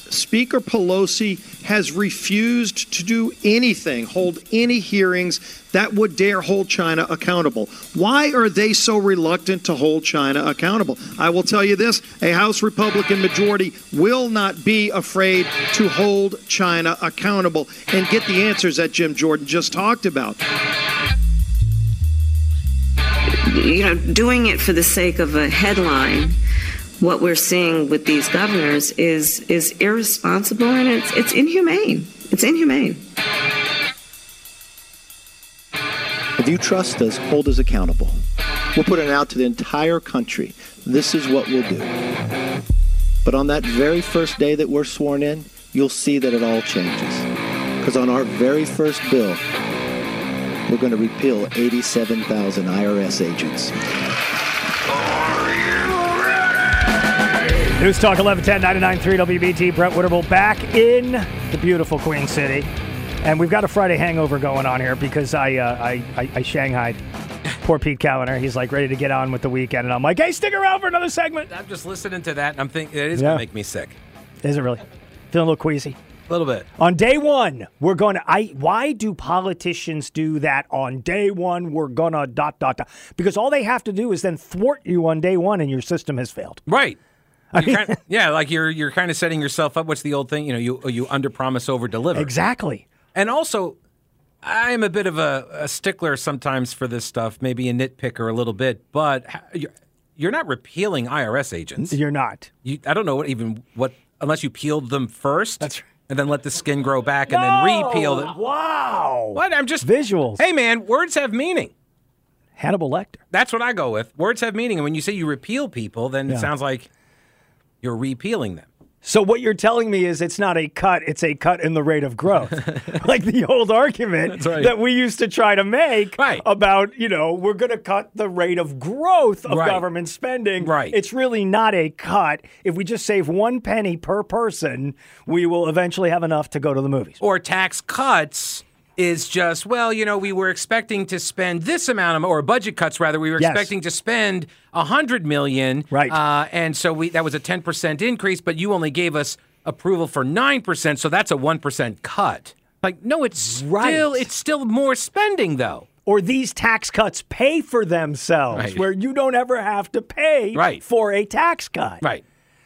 Speaker Pelosi has refused to do anything, hold any hearings that would dare hold China accountable. Why are they so reluctant to hold China accountable? I will tell you this, a House Republican majority will not be afraid to hold China accountable and get the answers that Jim Jordan just talked about. Doing it for the sake of a headline, what we're seeing with these governors is irresponsible, and it's inhumane. It's inhumane. If you trust us, hold us accountable. We're putting it out to the entire country. This is what we'll do. But on that very first day that we're sworn in, you'll see that it all changes. Because on our very first bill, we're going to repeal 87,000 IRS agents. News Talk 1110 99.3 WBT. Brett Winterble back in the beautiful Queen City. And we've got a Friday hangover going on here because I shanghaied poor Pete Kaliner. He's like ready to get on with the weekend. And I'm like, hey, stick around for another segment. I'm just listening to that and I'm thinking it is going to make me sick. Is it really? Feeling a little queasy? A little bit. On day one, we're going to... Why do politicians do that on day one? We're going to ... Because all they have to do is then thwart you on day one and your system has failed. Right. Like you're kind of setting yourself up. What's the old thing? You under promise, over deliver. Exactly. And also, I am a bit of a stickler sometimes for this stuff, maybe a nitpicker a little bit, but you're not repealing IRS agents. You're not. I don't know what unless you peeled them first. That's right. And then let the skin grow back and then repeal them. Wow. What? I'm just... Visuals. Hey, man, words have meaning. Hannibal Lecter. That's what I go with. Words have meaning. And when you say you repeal people, then it sounds like you're repealing them. So what you're telling me is it's not a cut, it's a cut in the rate of growth. Like the old argument that we used to try to make about, we're going to cut the rate of growth of government spending. Right. It's really not a cut. If we just save 1 penny per person, we will eventually have enough to go to the movies. Or tax cuts is just, we were expecting to spend this amount or budget cuts rather. We were expecting to spend $100 million. Right. And so that was a 10% increase, but you only gave us approval for 9%. So that's a 1% cut. Like, no, it's still more spending though. Or these tax cuts pay for themselves where you don't ever have to pay for a tax cut. Right.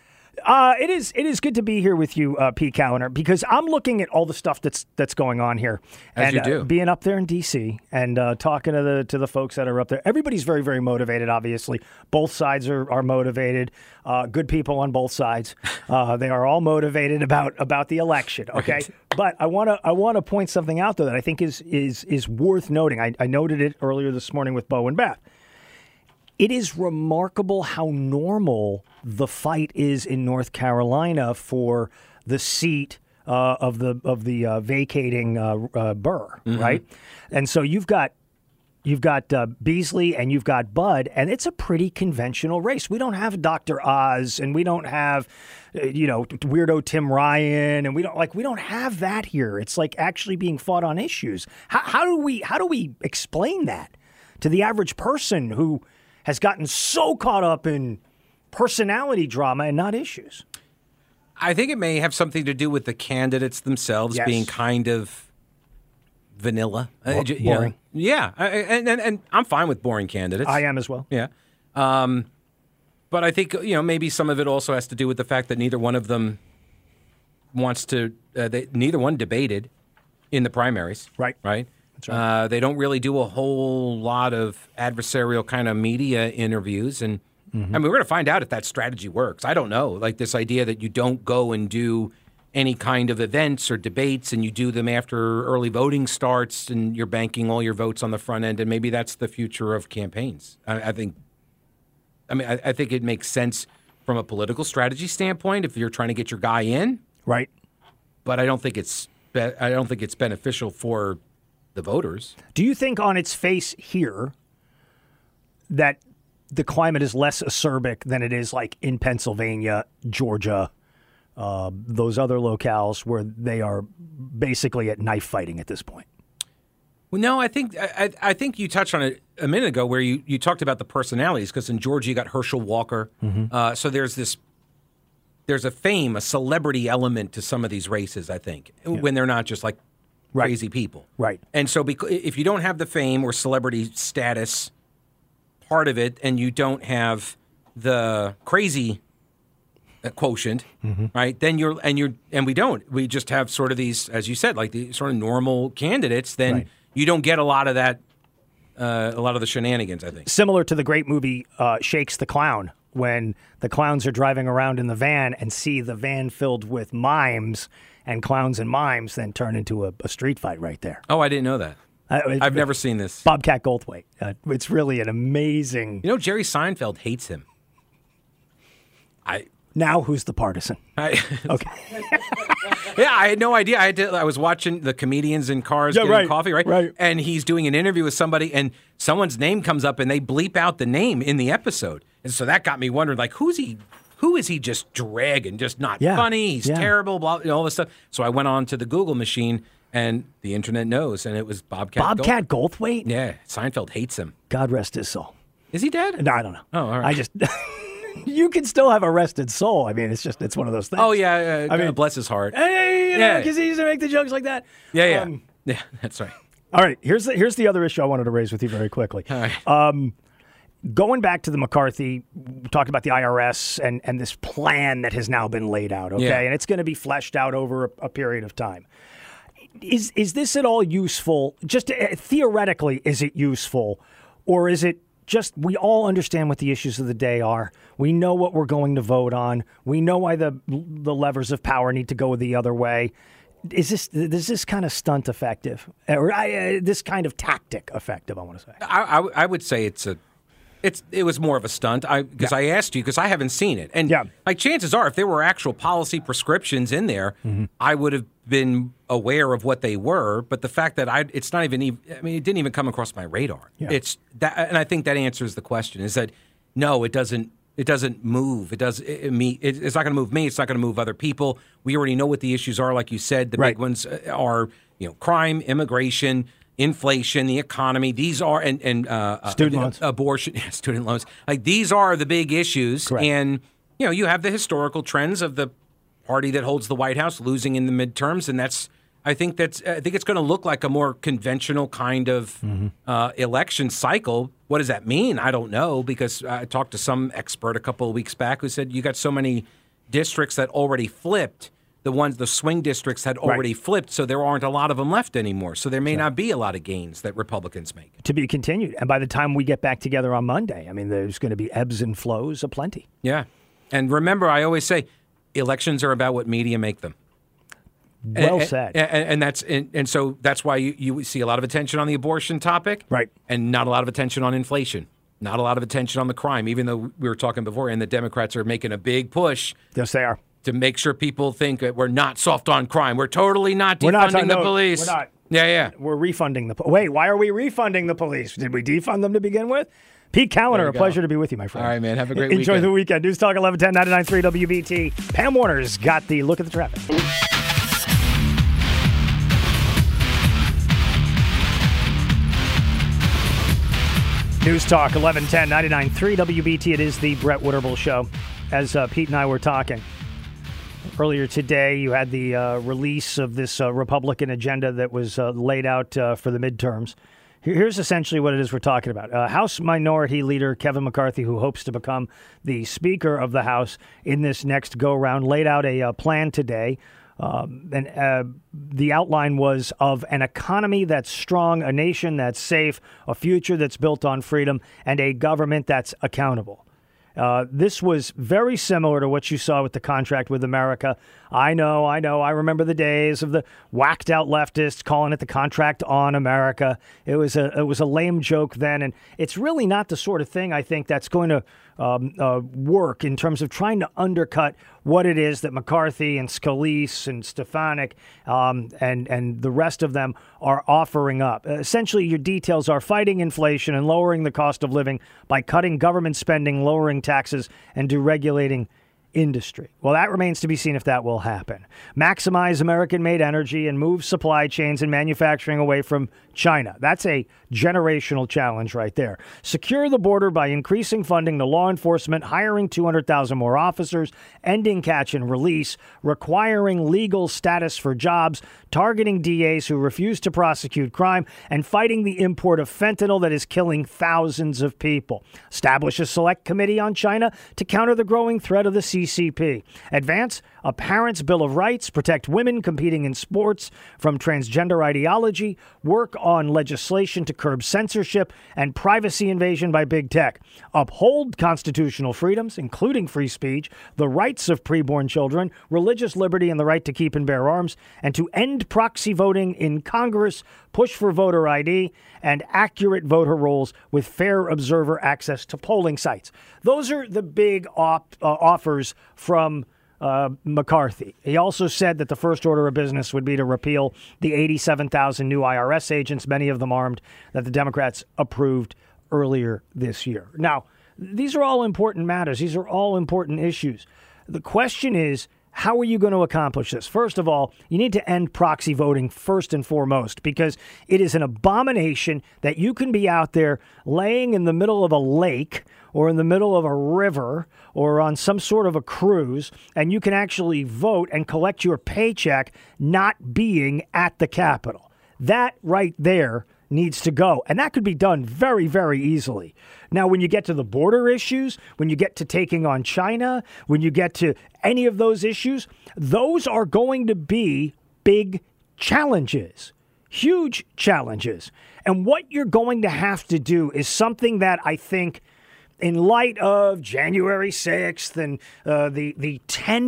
It is good to be here with you, Pete Kaliner, because I'm looking at all the stuff that's going on here. As you do. Being up there in D.C. and talking to the folks that are up there. Everybody's very, very motivated, obviously. Both sides are motivated. Good people on both sides. They are all motivated about the election, okay? Right. But I want to point something out, though, that I think is worth noting. I noted it earlier this morning with Bo and Beth. It is remarkable how normal the fight is in North Carolina for the seat of the vacating Burr, right? And so you've got Beasley and you've got Bud, and it's a pretty conventional race. We don't have Dr. Oz, and we don't have weirdo Tim Ryan, and we don't have that here. It's like actually being fought on issues. How do we explain that to the average person who has gotten so caught up in personality drama and not issues? I think it may have something to do with the candidates themselves being kind of vanilla. Boring. And I'm fine with boring candidates. I am as well. Yeah. But I think, maybe some of it also has to do with the fact that neither one of them wants to, neither one debated in the primaries. Right. Right. That's right. They don't really do a whole lot of adversarial kind of media interviews. And I mean, we're going to find out if that strategy works. I don't know. Like this idea that you don't go and do any kind of events or debates and you do them after early voting starts and you're banking all your votes on the front end. And maybe that's the future of campaigns. I think it makes sense from a political strategy standpoint if you're trying to get your guy in. Right. But I don't think it's beneficial for the voters. Do you think on its face here that the climate is less acerbic than it is like in Pennsylvania, Georgia, those other locales where they are basically at knife fighting at this point? Well, no, I think you touched on it a minute ago where you talked about the personalities because in Georgia you got Herschel Walker. So there's this there's a fame, a celebrity element to some of these races, I think, when they're not just like crazy people. Right. And so if you don't have the fame or celebrity status part of it, and you don't have the crazy quotient, right? Then we just have sort of these, as you said, like the sort of normal candidates. Then you don't get a lot of that, a lot of the shenanigans, I think. Similar to the great movie Shakes the Clown, when the clowns are driving around in the van and see the van filled with mimes, and clowns and mimes then turn into a street fight right there. Oh, I didn't know that. I've never seen this. Bobcat Goldthwait. It's really an amazing... You know, Jerry Seinfeld hates him. Now who's the partisan? Okay. Yeah, I had no idea. I was watching the comedians in cars getting coffee, right? Right. And he's doing an interview with somebody, and someone's name comes up, and they bleep out the name in the episode. And so that got me wondering, like, who is he just dragging? Just not funny. He's terrible, blah, all this stuff. So I went on to the Google machine, and the internet knows, and it was Bobcat Goldthwait? Yeah, Seinfeld hates him. God rest his soul. Is he dead? No, I don't know. Oh, all right. I just... You can still have a rested soul. I mean, it's one of those things. Oh, yeah. I mean, bless his heart. Hey, because he used to make the jokes like that. Yeah. Yeah, that's right. All right, here's the other issue I wanted to raise with you very quickly. All right. Going back to the McCarthy, talking about the IRS and this plan that has now been laid out, okay? Yeah. And it's going to be fleshed out over a period of time. Is this at all useful? Just theoretically, is it useful? Or is it just we all understand what the issues of the day are? We know what we're going to vote on. We know why the levers of power need to go the other way. Is this kind of stunt effective? Or this kind of tactic effective, I want to say? I would say it was more of a stunt. Because I asked you because I haven't seen it, and like chances are, if there were actual policy prescriptions in there, I would have been aware of what they were. But the fact that it's not even. I mean, it didn't even come across my radar. Yeah. It's that, and I think that answers the question. Is that no? It doesn't. It doesn't move. It's not going to move me. It's not going to move other people. We already know what the issues are. Like you said, the big ones are crime, immigration, inflation, the economy. These are and student loans, abortion, student loans. Like these are the big issues. Correct. And you have the historical trends of the party that holds the White House losing in the midterms, and I think it's going to look like a more conventional kind of election cycle. What does that mean? I don't know, because I talked to some expert a couple of weeks back who said you got so many districts that already flipped. The swing districts had already flipped, so there aren't a lot of them left anymore. So there may not be a lot of gains that Republicans make. To be continued. And by the time we get back together on Monday, I mean, there's going to be ebbs and flows aplenty. Yeah. And remember, I always say elections are about what media make them. Well said. And so that's why you see a lot of attention on the abortion topic, right? And not a lot of attention on inflation, not a lot of attention on the crime. Even though we were talking before, and the Democrats are making a big push. Yes, they are, to make sure people think that we're not soft on crime. We're totally not defunding the police. We're not. Yeah. We're refunding the. Wait, why are we refunding the police? Did we defund them to begin with? Pete Callender, a pleasure to be with you, my friend. All right, man. Have a great Enjoy weekend. the weekend. News Talk 1110 99.3 WBT. Pam Warner's got the look at the traffic. News Talk 1110 99.3 WBT. It is the Brett Winterble Show. As Pete and I were talking earlier today, you had the release of this Republican agenda that was laid out for the midterms. Here's essentially what it is we're talking about. House Minority Leader Kevin McCarthy, who hopes to become the Speaker of the House in this next go-round, laid out a plan today. The outline was of an economy that's strong, a nation that's safe, a future that's built on freedom, and a government that's accountable. This was very similar to what you saw with the contract with America. I know. I remember the days of the whacked out leftists calling it the contract on America. It was a lame joke then, and it's really not the sort of thing I think that's going to work in terms of trying to undercut what it is that McCarthy and Scalise and Stefanik and the rest of them are offering up. Essentially, your details are fighting inflation and lowering the cost of living by cutting government spending, lowering taxes, and deregulating industry. Well, that remains to be seen if that will happen. Maximize American-made energy and move supply chains and manufacturing away from China. That's a generational challenge right there. Secure the border by increasing funding to law enforcement, hiring 200,000 more officers, ending catch and release, requiring legal status for jobs, targeting DAs who refuse to prosecute crime, and fighting the import of fentanyl that is killing thousands of people. Establish a select committee on China to counter the growing threat of the CCP. Advance a parent's Bill of Rights, protect women competing in sports from transgender ideology, work on legislation to curb censorship and privacy invasion by big tech, uphold constitutional freedoms, including free speech, the rights of preborn children, religious liberty, and the right to keep and bear arms, and to end proxy voting in Congress, push for voter ID, and accurate voter rolls with fair observer access to polling sites. Those are the big offers from McCarthy. He also said that the first order of business would be to repeal the 87,000 new IRS agents, many of them armed, that the Democrats approved earlier this year. Now, these are all important matters. These are all important issues. The question is, how are you going to accomplish this? First of all, you need to end proxy voting first and foremost, because it is an abomination that you can be out there laying in the middle of a lake or in the middle of a river or on some sort of a cruise, and you can actually vote and collect your paycheck not being at the Capitol. That right there needs to go. And that could be done very, very easily. Now, when you get to the border issues, when you get to taking on China, when you get to any of those issues, those are going to be big challenges, huge challenges. And what you're going to have to do is something that I think, in light of January 6th and the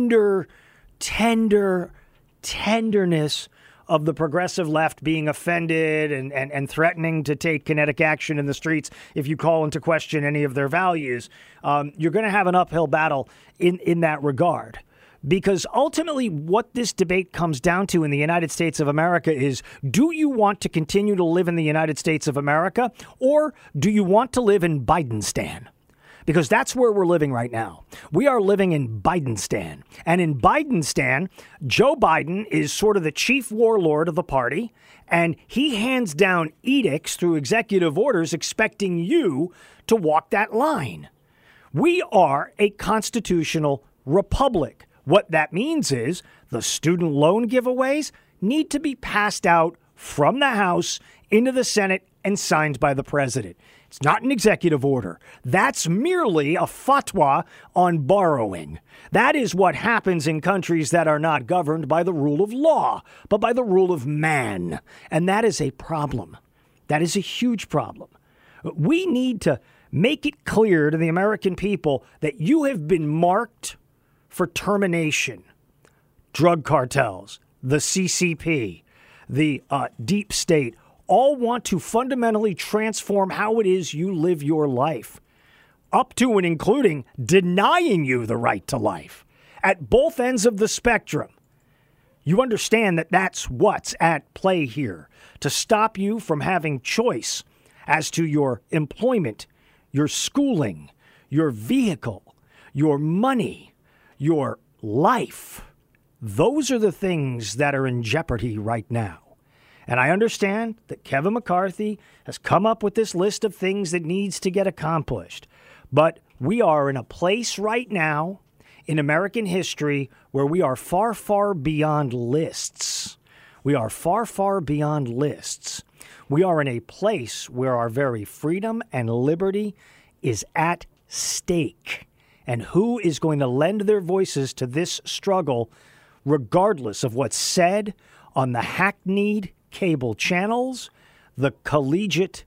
tenderness of the progressive left being offended and threatening to take kinetic action in the streets if you call into question any of their values, you're going to have an uphill battle in that regard. Because ultimately what this debate comes down to in the United States of America is, do you want to continue to live in the United States of America, or do you want to live in Bidenstan? Because that's where we're living right now. We are living in Bidenstan. And in Bidenstan, Joe Biden is sort of the chief warlord of the party, and he hands down edicts through executive orders expecting you to walk that line. We are a constitutional republic. What that means is the student loan giveaways need to be passed out from the House into the Senate and signed by the president. It's not an executive order. That's merely a fatwa on borrowing. That is what happens in countries that are not governed by the rule of law, but by the rule of man. And that is a problem. That is a huge problem. We need to make it clear to the American people that you have been marked for termination. Drug cartels, the CCP, the deep state, all want to fundamentally transform how it is you live your life, up to and including denying you the right to life at both ends of the spectrum. You understand that that's what's at play here, to stop you from having choice as to your employment, your schooling, your vehicle, your money, your life. Those are the things that are in jeopardy right now. And I understand that Kevin McCarthy has come up with this list of things that needs to get accomplished. But we are in a place right now in American history where we are far, far beyond lists. We are far, far beyond lists. We are in a place where our very freedom and liberty is at stake. And who is going to lend their voices to this struggle, regardless of what's said on the hackneyed cable channels, the collegiate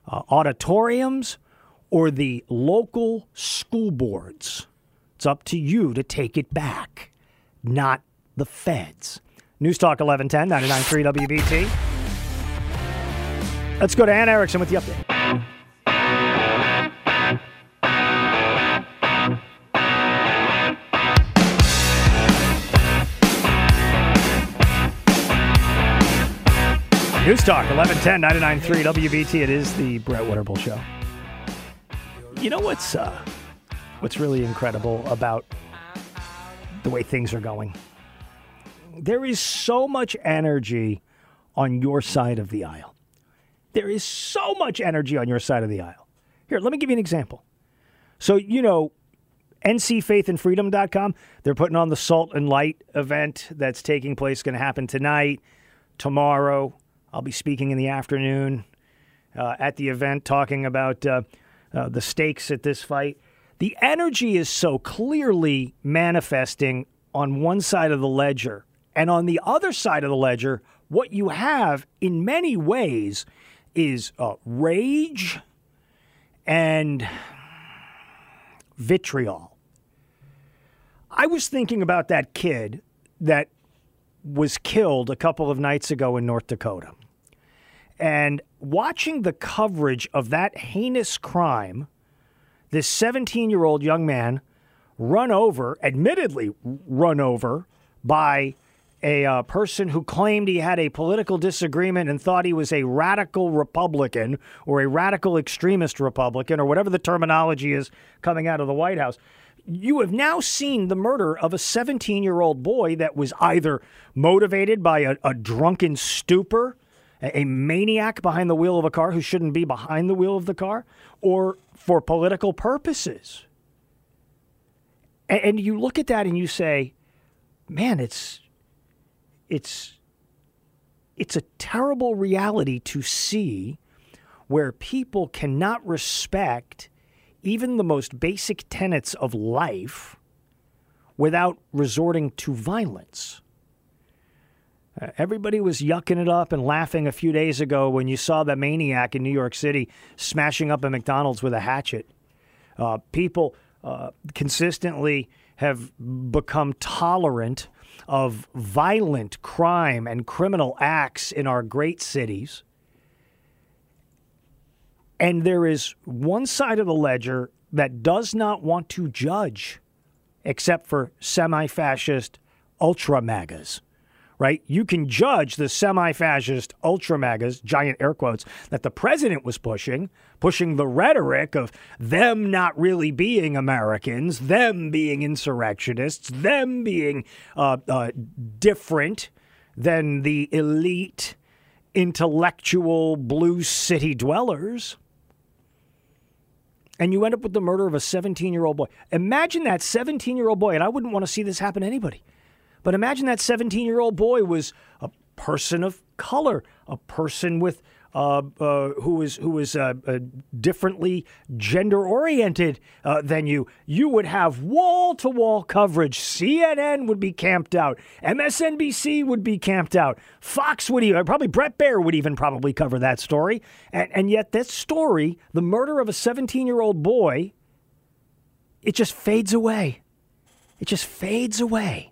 auditoriums, or the local school boards? It's up to you to take it back, not the feds. News Talk 1110, 99.3 WBT. Let's go to Ann Erickson with the update. News Talk 1110, 99.3 WBT. It is the Brett Winterble Show. You know what's really incredible about the way things are going. There is so much energy on your side of the aisle. There is so much energy on your side of the aisle. Here, let me give you an example. So, ncfaithandfreedom.com, they're putting on the Salt and Light event that's taking place, going to happen tonight, tomorrow. I'll be speaking in the afternoon at the event talking about the stakes at this fight. The energy is so clearly manifesting on one side of the ledger. And on the other side of the ledger, what you have in many ways is rage and vitriol. I was thinking about that kid that was killed a couple of nights ago in North Dakota. And watching the coverage of that heinous crime, this 17-year-old young man admittedly run over by a person who claimed he had a political disagreement and thought he was a radical Republican or a radical extremist Republican or whatever the terminology is coming out of the White House. You have now seen the murder of a 17-year-old boy that was either motivated by a drunken stupor, a maniac behind the wheel of a car who shouldn't be behind the wheel of the car, or for political purposes. And you look at that and you say, man, it's a terrible reality to see where people cannot respect even the most basic tenets of life without resorting to violence. Everybody was yucking it up and laughing a few days ago when you saw the maniac in New York City smashing up a McDonald's with a hatchet. People consistently have become tolerant of violent crime and criminal acts in our great cities. And there is one side of the ledger that does not want to judge, except for semi-fascist ultra-MAGAs, right? You can judge the semi-fascist ultra-MAGAs, giant air quotes, that the president was pushing the rhetoric of them not really being Americans, them being insurrectionists, them being different than the elite intellectual blue city dwellers. And you end up with the murder of a 17-year-old boy. Imagine that 17-year-old boy, and I wouldn't want to see this happen to anybody, but imagine that 17-year-old boy was a person of color, a person with who is differently gender-oriented than you. You would have wall-to-wall coverage. CNN would be camped out. MSNBC would be camped out. Fox would even, probably Bret Baier would even probably cover that story. And yet that story, the murder of a 17-year-old boy, it just fades away. It just fades away.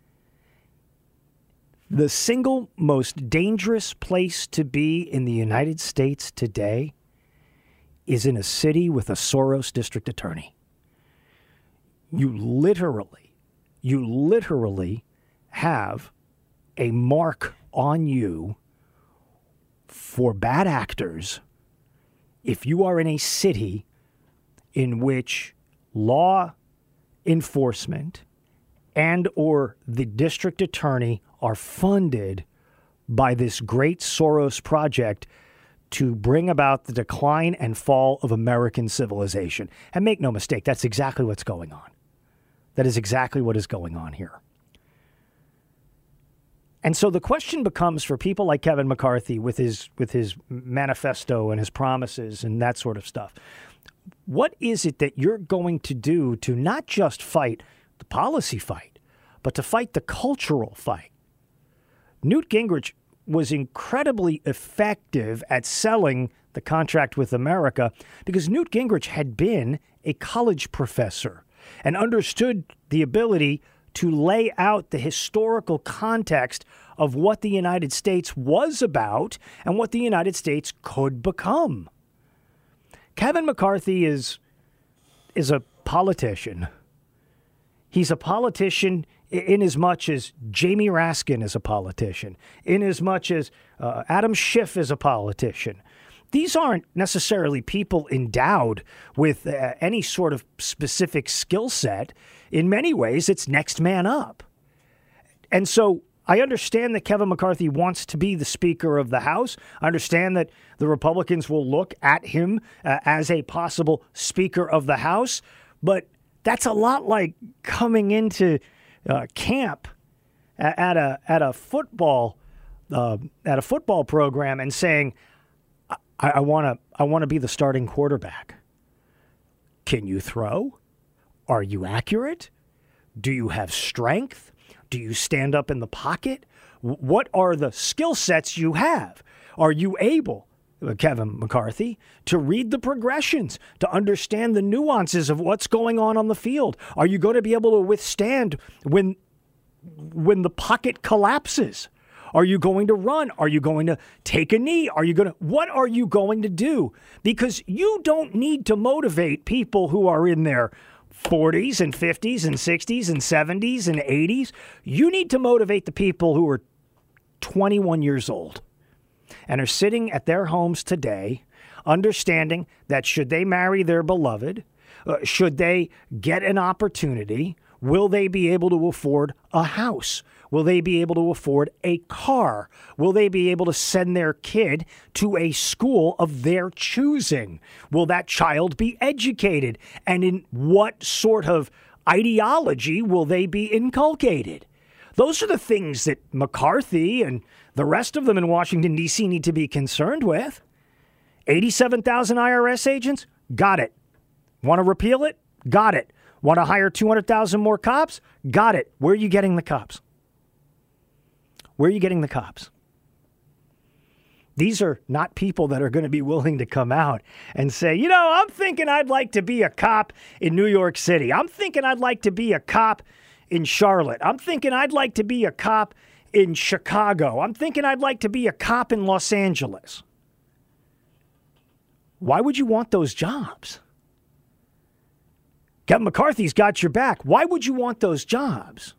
The single most dangerous place to be in the United States today is in a city with a Soros district attorney. You literally have a mark on you for bad actors if you are in a city in which law enforcement and or the district attorney are funded by this great Soros project to bring about the decline and fall of American civilization. And make no mistake, that's exactly what's going on. That is exactly what is going on here. And so the question becomes for people like Kevin McCarthy with his manifesto and his promises and that sort of stuff, what is it that you're going to do to not just fight the policy fight, but to fight the cultural fight? Newt Gingrich was incredibly effective at selling the contract with America because Newt Gingrich had been a college professor and understood the ability to lay out the historical context of what the United States was about and what the United States could become. Kevin McCarthy is a politician. He's a politician in as much as Jamie Raskin is a politician, in as much as Adam Schiff is a politician. These aren't necessarily people endowed with any sort of specific skill set. in many ways, it's next man up. And so I understand that Kevin McCarthy wants to be the Speaker of the House. I understand that the Republicans will look at him as a possible Speaker of the House. But that's a lot like coming into camp at a football program and saying, I want to be the starting quarterback. Can you throw? Are you accurate? Do you have strength? Do you stand up in the pocket? What are the skill sets you have? Are you able, Kevin McCarthy, to read the progressions, to understand the nuances of what's going on the field? Are you going to be able to withstand when the pocket collapses? Are you going to run? Are you going to take a knee? What are you going to do? Because you don't need to motivate people who are in their 40s and 50s and 60s and 70s and 80s. You need to motivate the people who are 21 years old and are sitting at their homes today, understanding that should they marry their beloved, should they get an opportunity, will they be able to afford a house? Will they be able to afford a car? Will they be able to send their kid to a school of their choosing? Will that child be educated? And in what sort of ideology will they be inculcated? Those are the things that McCarthy and the rest of them in Washington, D.C. need to be concerned with. 87,000 IRS agents? Got it. Want to repeal it? Got it. Want to hire 200,000 more cops? Got it. Where are you getting the cops? Where are you getting the cops? These are not people that are going to be willing to come out and say, I'm thinking I'd like to be a cop in New York City. I'm thinking I'd like to be a cop in Charlotte. I'm thinking I'd like to be a cop in Chicago. I'm thinking I'd like to be a cop in Los Angeles. Why would you want those jobs? Kevin McCarthy's got your back. Why would you want those jobs?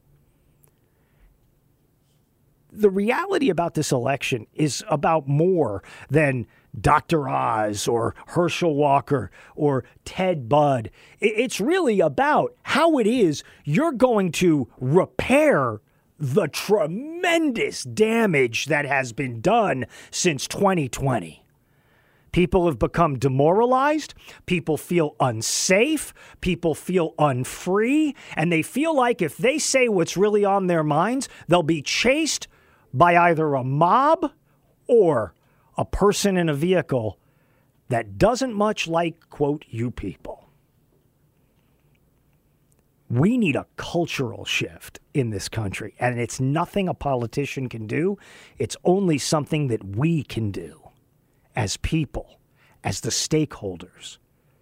The reality about this election is about more than Dr. Oz or Herschel Walker or Ted Budd. It's really about how it is you're going to repair the tremendous damage that has been done since 2020. People have become demoralized. People feel unsafe. People feel unfree. And they feel like if they say what's really on their minds, they'll be chased by either a mob or a person in a vehicle that doesn't much like, quote, you people. We need a cultural shift in this country, and it's nothing a politician can do. It's only something that we can do as people, as the stakeholders.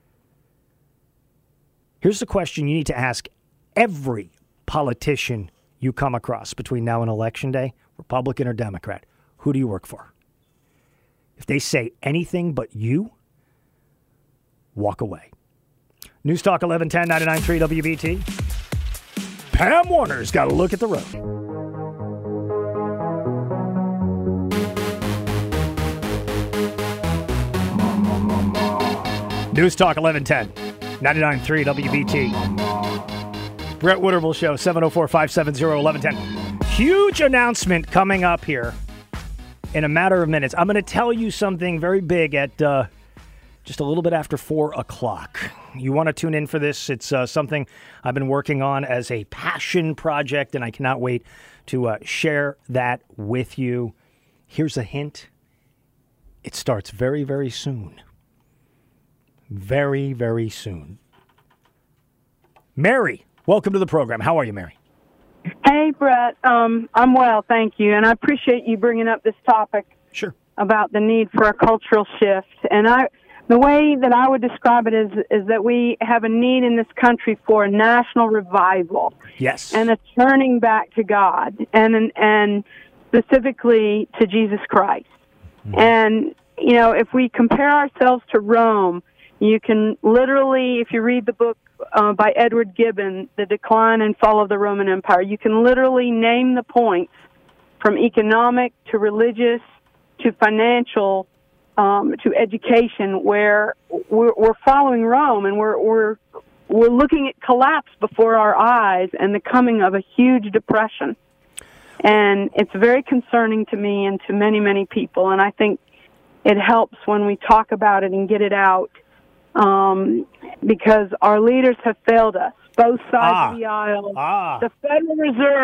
Here's the question you need to ask every politician you come across between now and Election Day, Republican or Democrat. Who do you work for? If they say anything but you, walk away. News Talk 1110 99.3 WBT. Pam Warner's got to look at the road. News Talk 1110 99.3 WBT. Brett Wooderville Show, 704-570-1110. Huge announcement coming up here in a matter of minutes. I'm going to tell you something very big at just a little bit after 4 o'clock. You want to tune in for this. It's something I've been working on as a passion project, and I cannot wait to share that with you. Here's a hint. It starts very, very soon. Very, very soon. Mary, welcome to the program. How are you, Mary? Hey, Brett. I'm well, thank you. And I appreciate you bringing up this topic. Sure. About the need for a cultural shift. And the way that I would describe it is that we have a need in this country for a national revival. Yes. And a turning back to God and specifically to Jesus Christ. Mm-hmm. And, if we compare ourselves to Rome, you can literally, if you read the book by Edward Gibbon, The Decline and Fall of the Roman Empire, you can literally name the points from economic to religious to financial to education where we're following Rome and we're we're looking at collapse before our eyes and the coming of a huge depression. And it's very concerning to me and to many, many people. And I think it helps when we talk about it and get it out, because our leaders have failed us, both sides of the aisle. The Federal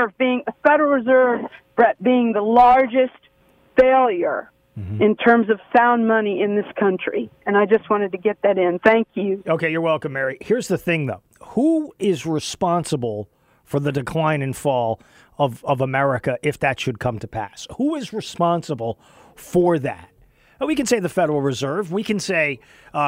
Reserve, Brett, being the largest failure in terms of sound money in this country. And I just wanted to get that in. Thank you. Okay, you're welcome, Mary. Here's the thing, though. Who is responsible for the decline and fall of America if that should come to pass? Who is responsible for that? We can say the Federal Reserve. We can say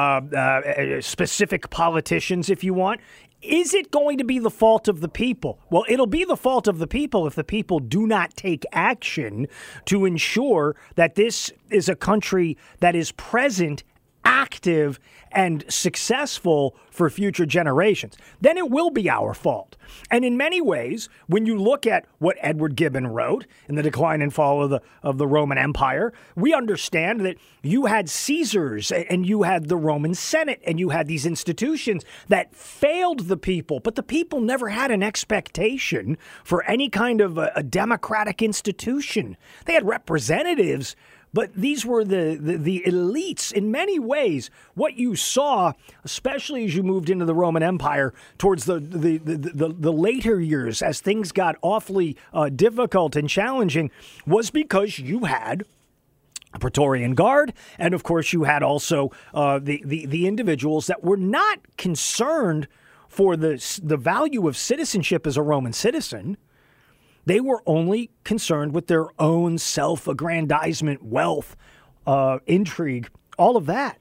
specific politicians if you want. Is it going to be the fault of the people? Well, it'll be the fault of the people if the people do not take action to ensure that this is a country that is present, active, and successful for future generations. Then it will be our fault. And in many ways, when you look at what Edward Gibbon wrote in The Decline and Fall of the Roman Empire, we understand that you had Caesars and you had the Roman Senate and you had these institutions that failed the people, but the people never had an expectation for any kind of a democratic institution. They had representatives, but these were the elites. In many ways, what you saw, especially as you moved into the Roman Empire towards the later years, as things got awfully difficult and challenging, was because you had a Praetorian Guard, and of course you had also the individuals that were not concerned for the value of citizenship as a Roman citizen. They were only concerned with their own self-aggrandizement, wealth, intrigue, all of that.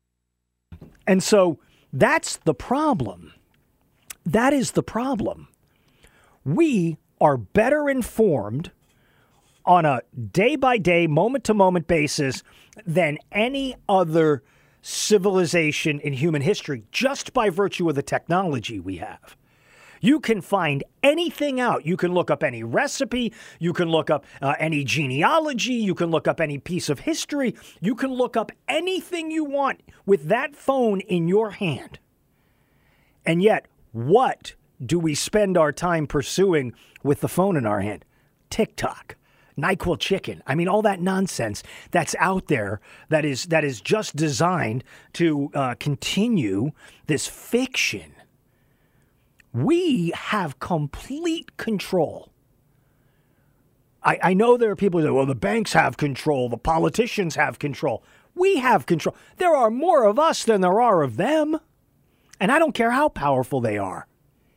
And so that's the problem. That is the problem. We are better informed on a day-by-day, moment-to-moment basis than any other civilization in human history, just by virtue of the technology we have. You can find anything out. You can look up any recipe. You can look up any genealogy. You can look up any piece of history. You can look up anything you want with that phone in your hand. And yet, what do we spend our time pursuing with the phone in our hand? TikTok, NyQuil chicken. I mean, all that nonsense that's out there that is just designed to continue this fiction. We have complete control. I know there are people who say, well, the banks have control, the politicians have control. We have control. There are more of us than there are of them. And I don't care how powerful they are.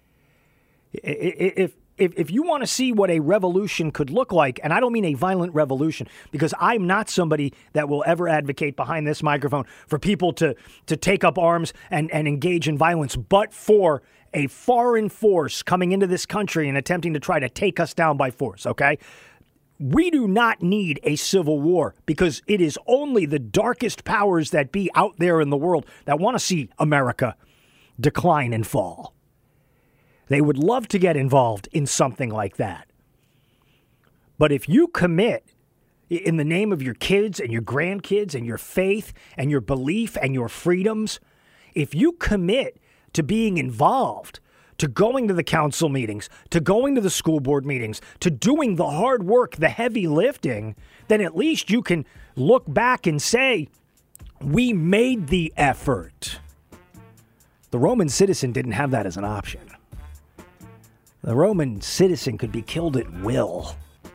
If you want to see what a revolution could look like, and I don't mean a violent revolution, because I'm not somebody that will ever advocate behind this microphone for people to take up arms and engage in violence, but for a foreign force coming into this country and attempting to try to take us down by force, okay? We do not need a civil war, because it is only the darkest powers that be out there in the world that want to see America decline and fall. They would love to get involved in something like that. But if you commit in the name of your kids and your grandkids and your faith and your belief and your freedoms, if you commit to being involved, to going to the council meetings, to going to the school board meetings, to doing the hard work, the heavy lifting, then at least you can look back and say, we made the effort. The Roman citizen didn't have that as an option. The Roman citizen could be killed at will.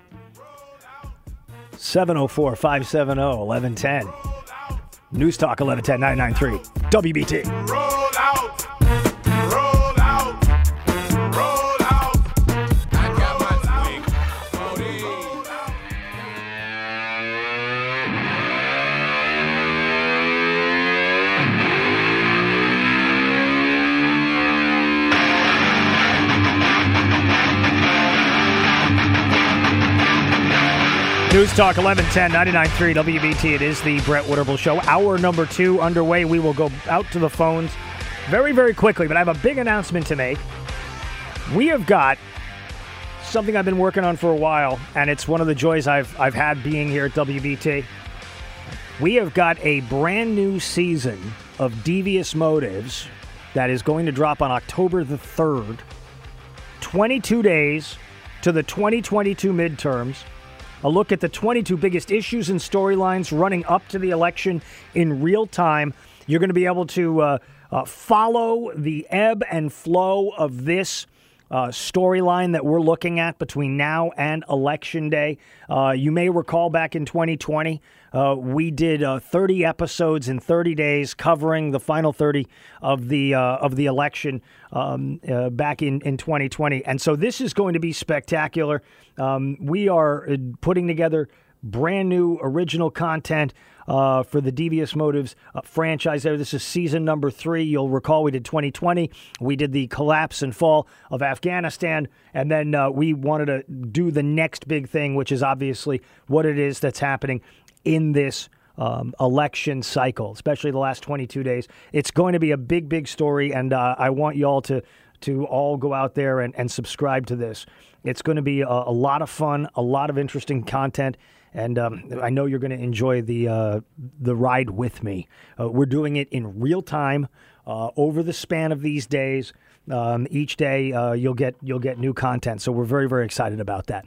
704-570-1110. News Talk 1110 993 WBT. Roll out. Roll out. Roll out. I got my swing. Roll out. News Talk 1110 99.3 WBT. It is the Brett Winterble Show. Hour number 2 underway. We will go out to the phones very, very quickly, but I have a big announcement to make. We have got something I've been working on for a while, and it's one of the joys I've had being here at WBT. We have got a brand new season of Devious Motives that is going to drop on October the 3rd. 22 days to the 2022 midterms. A look at the 22 biggest issues and storylines running up to the election in real time. You're going to be able to follow the ebb and flow of this storyline that we're looking at between now and Election Day. You may recall back in 2020, we did 30 episodes in 30 days covering the final 30 of the election back in 2020. And so this is going to be spectacular. We are putting together brand new original content for the Devious Motives franchise there. This is season number 3. You'll recall we did 2020. We did the collapse and fall of Afghanistan. And then we wanted to do the next big thing, which is obviously what it is that's happening in this election cycle, especially the last 22 days. It's going to be a big, big story. And I want you all to all go out there and subscribe to this. It's going to be a lot of fun, a lot of interesting content. And I know you're going to enjoy the ride with me. We're doing it in real time over the span of these days. Each day you'll get new content. So we're very, very excited about that.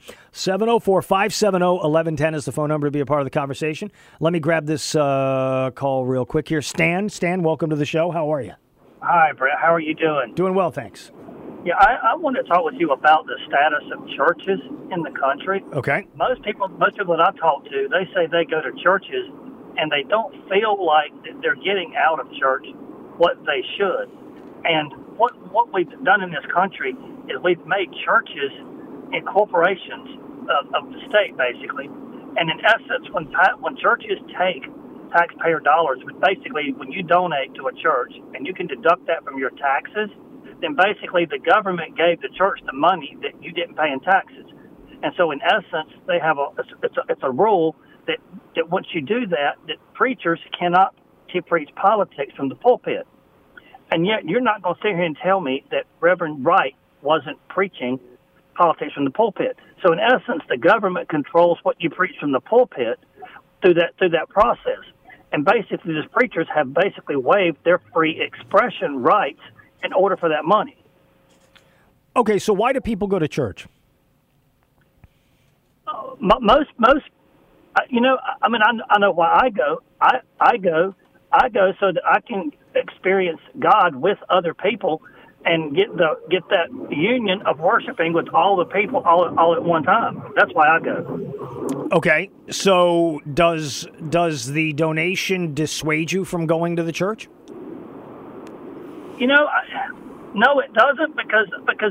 704-570-1110 is the phone number to be a part of the conversation. Let me grab this call real quick here. Stan, welcome to the show. How are you? Hi, Brett. How are you doing? Doing well, thanks. Yeah, I want to talk with you about the status of churches in the country. Okay. Most people that I talk to, they say they go to churches and they don't feel like that they're getting out of church what they should. And what we've done in this country is we've made churches and corporations of the state, basically. And in essence, when churches take taxpayer dollars, basically when you donate to a church and you can deduct that from your taxes, then basically the government gave the church the money that you didn't pay in taxes. And so in essence, they have it's a rule that once you do that preachers cannot preach politics from the pulpit. And yet you're not going to sit here and tell me that Reverend Wright wasn't preaching politics from the pulpit. So in essence, the government controls what you preach from the pulpit through that process. And basically, these preachers have basically waived their free expression rights in order for that money. Okay, so why do people go to church? Most, you know, I mean, I know why I go. I go so that I can experience God with other people and get that union of worshiping with all the people all at one time. That's why I go. Okay, so does the donation dissuade you from going to the church? You know, no, it doesn't because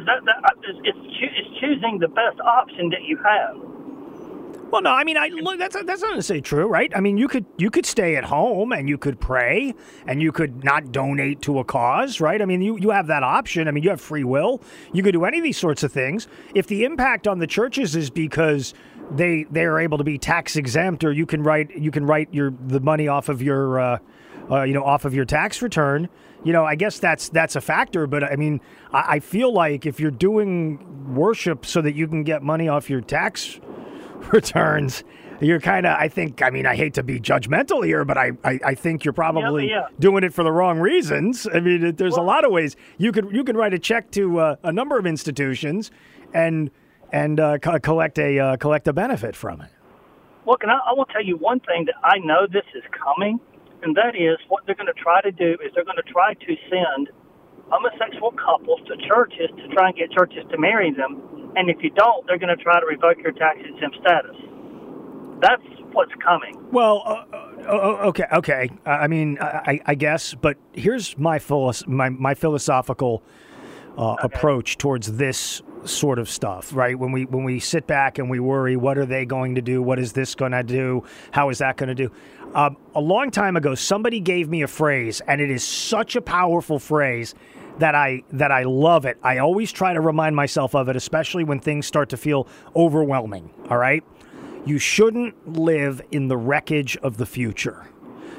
it's choosing the best option that you have. Well, no, I mean, look, that's not necessarily true, right? I mean, you could stay at home and you could pray and you could not donate to a cause, right? I mean, you have that option. I mean, you have free will. You could do any of these sorts of things. If the impact on the churches is because they are able to be tax exempt, or you can write the money off of your off of your tax return. You know, I guess that's a factor. But I mean, I feel like if you're doing worship so that you can get money off your tax returns, you're kind of, I hate to be judgmental here, but I think you're probably doing it for the wrong reasons. I mean, there's a lot of ways you can write a check to a number of institutions and collect a benefit from it. Look, and I will tell you one thing that I know this is coming, and that is what they're going to try to do is they're going to try to send homosexual couples to churches to try and get churches to marry them. And if you don't, they're going to try to revoke your tax exempt status. That's what's coming. Well, okay. I mean, I guess, but here's my philosophical approach towards this sort of stuff, right? When we sit back and we worry, what are they going to do? What is this going to do? How is that going to do? A long time ago, somebody gave me a phrase, and it is such a powerful phrase that I love it. I always try to remind myself of it, especially when things start to feel overwhelming, all right? You shouldn't live in the wreckage of the future.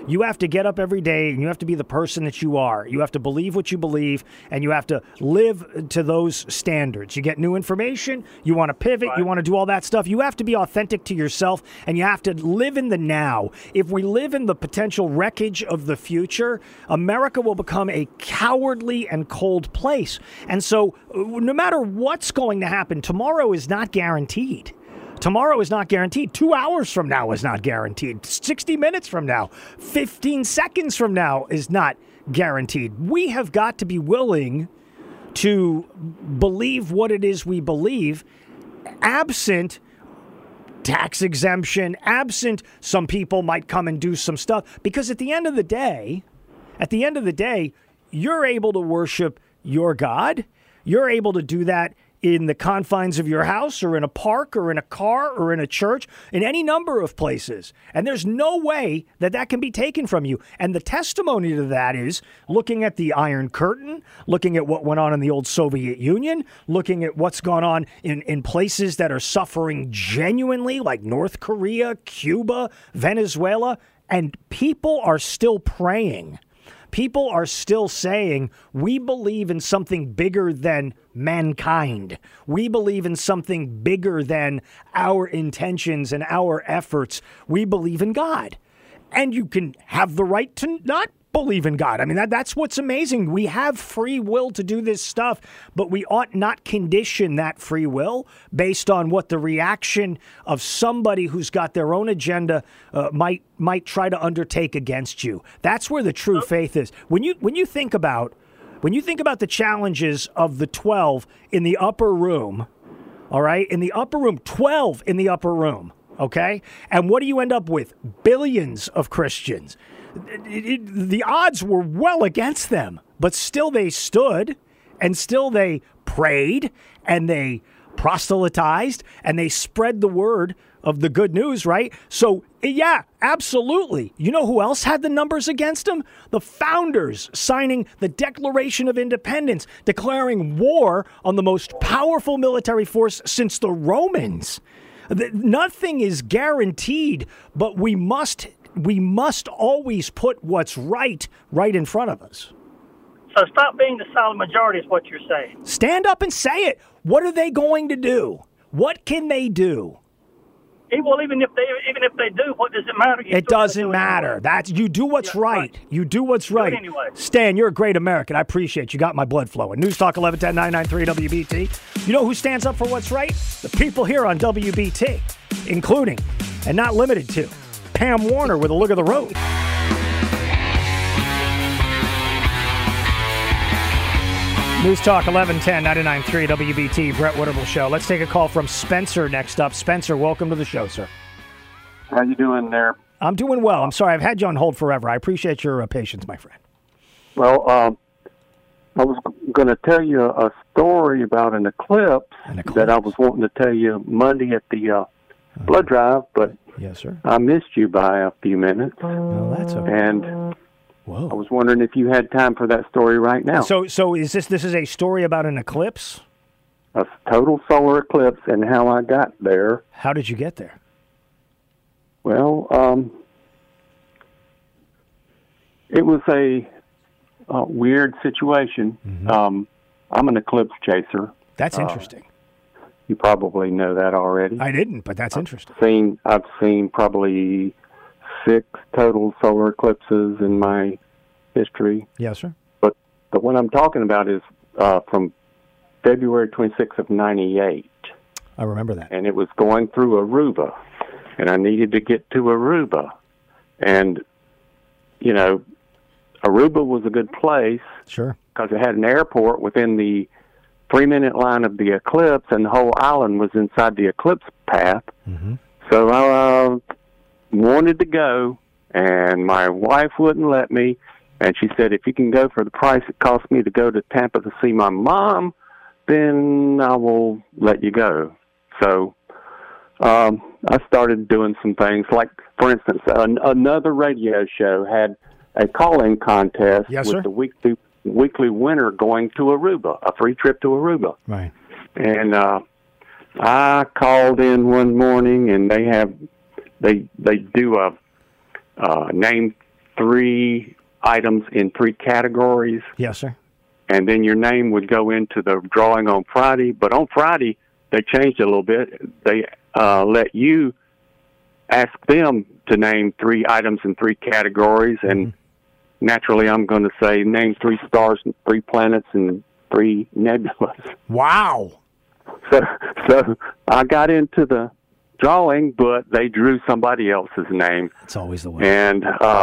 You have to get up every day and you have to be the person that you are. You have to believe what you believe and you have to live to those standards. You get new information, you want to pivot, you want to do all that stuff. You have to be authentic to yourself and you have to live in the now. If we live in the potential wreckage of the future, America will become a cowardly and cold place. And so no matter what's going to happen, tomorrow is not guaranteed. Tomorrow is not guaranteed. 2 hours from now is not guaranteed. 60 minutes from now, 15 seconds from now is not guaranteed. We have got to be willing to believe what it is we believe, absent tax exemption, absent some people might come and do some stuff. Because at the end of the day, you're able to worship your God. You're able to do that in the confines of your house or in a park or in a car or in a church, in any number of places. And there's no way that that can be taken from you. And the testimony to that is looking at the Iron Curtain, looking at what went on in the old Soviet Union, looking at what's gone on in places that are suffering genuinely, like North Korea, Cuba, Venezuela. And people are still praying. People are still saying, we believe in something bigger than mankind. We believe in something bigger than our intentions and our efforts. We believe in God. And you can have the right to not believe in God. I mean, that's what's amazing. We have free will to do this stuff, but we ought not condition that free will based on what the reaction of somebody who's got their own agenda might try to undertake against you. That's where the true faith is. When you think about the challenges of the 12 in the upper room, all right, in the upper room, 12 in the upper room, okay, and what do you end up with? Billions of Christians. The odds were well against them, but still they stood and still they prayed and they proselytized and they spread the word of the good news, right? So, yeah, absolutely. You know who else had the numbers against them? The founders signing the Declaration of Independence, declaring war on the most powerful military force since the Romans. Nothing is guaranteed, but we must always put what's right in front of us. So stop being the silent majority is what you're saying. Stand up and say it. What are they going to do? What can they do? Well, even if they do, what does it matter? It doesn't matter. That's you do what's right. You do what's right. Anyway. Stan, you're a great American. I appreciate you. Got my blood flowing. News Talk 1110 993 WBT. You know who stands up for what's right? The people here on WBT, including and not limited to Pam Warner with a look of the road. News Talk 1110 993 WBT, Brett Winterble Show. Let's take a call from Spencer next up. Spencer, welcome to the show, sir. How you doing there? I'm doing well. I'm sorry, I've had you on hold forever. I appreciate your patience, my friend. Well, I was going to tell you a story about an eclipse that I was wanting to tell you Monday at the blood drive, but yes, sir. I missed you by a few minutes. No, that's okay. And whoa. I was wondering if you had time for that story right now. So is this is a story about an eclipse? A total solar eclipse and how I got there. How did you get there? Well, it was a weird situation. Mm-hmm. I'm an eclipse chaser. That's interesting. You probably know that already. I didn't, but that's interesting. I've seen probably 6 total solar eclipses in my history. Yes, sir. But the one I'm talking about is from February 26th of 98. I remember that. And it was going through Aruba, and I needed to get to Aruba. And, you know, Aruba was a good place. Sure. Because it had an airport within the 3-minute line of the eclipse, and the whole island was inside the eclipse path. Mm-hmm. So I wanted to go, and my wife wouldn't let me. And she said, if you can go for the price it cost me to go to Tampa to see my mom, then I will let you go. So I started doing some things. Like, for instance, another radio show had a call-in contest with the weekly winner going to Aruba, a free trip to Aruba. Right. And I called in one morning, and they do a name 3 items in 3 categories. Yes, sir. And then your name would go into the drawing on Friday. But on Friday, they changed it a little bit. They let you ask them to name 3 items in 3 categories. And naturally, I'm going to say name 3 stars, and 3 planets, and 3 nebulas. Wow. So I got into the drawing, but they drew somebody else's name. It's always the way. And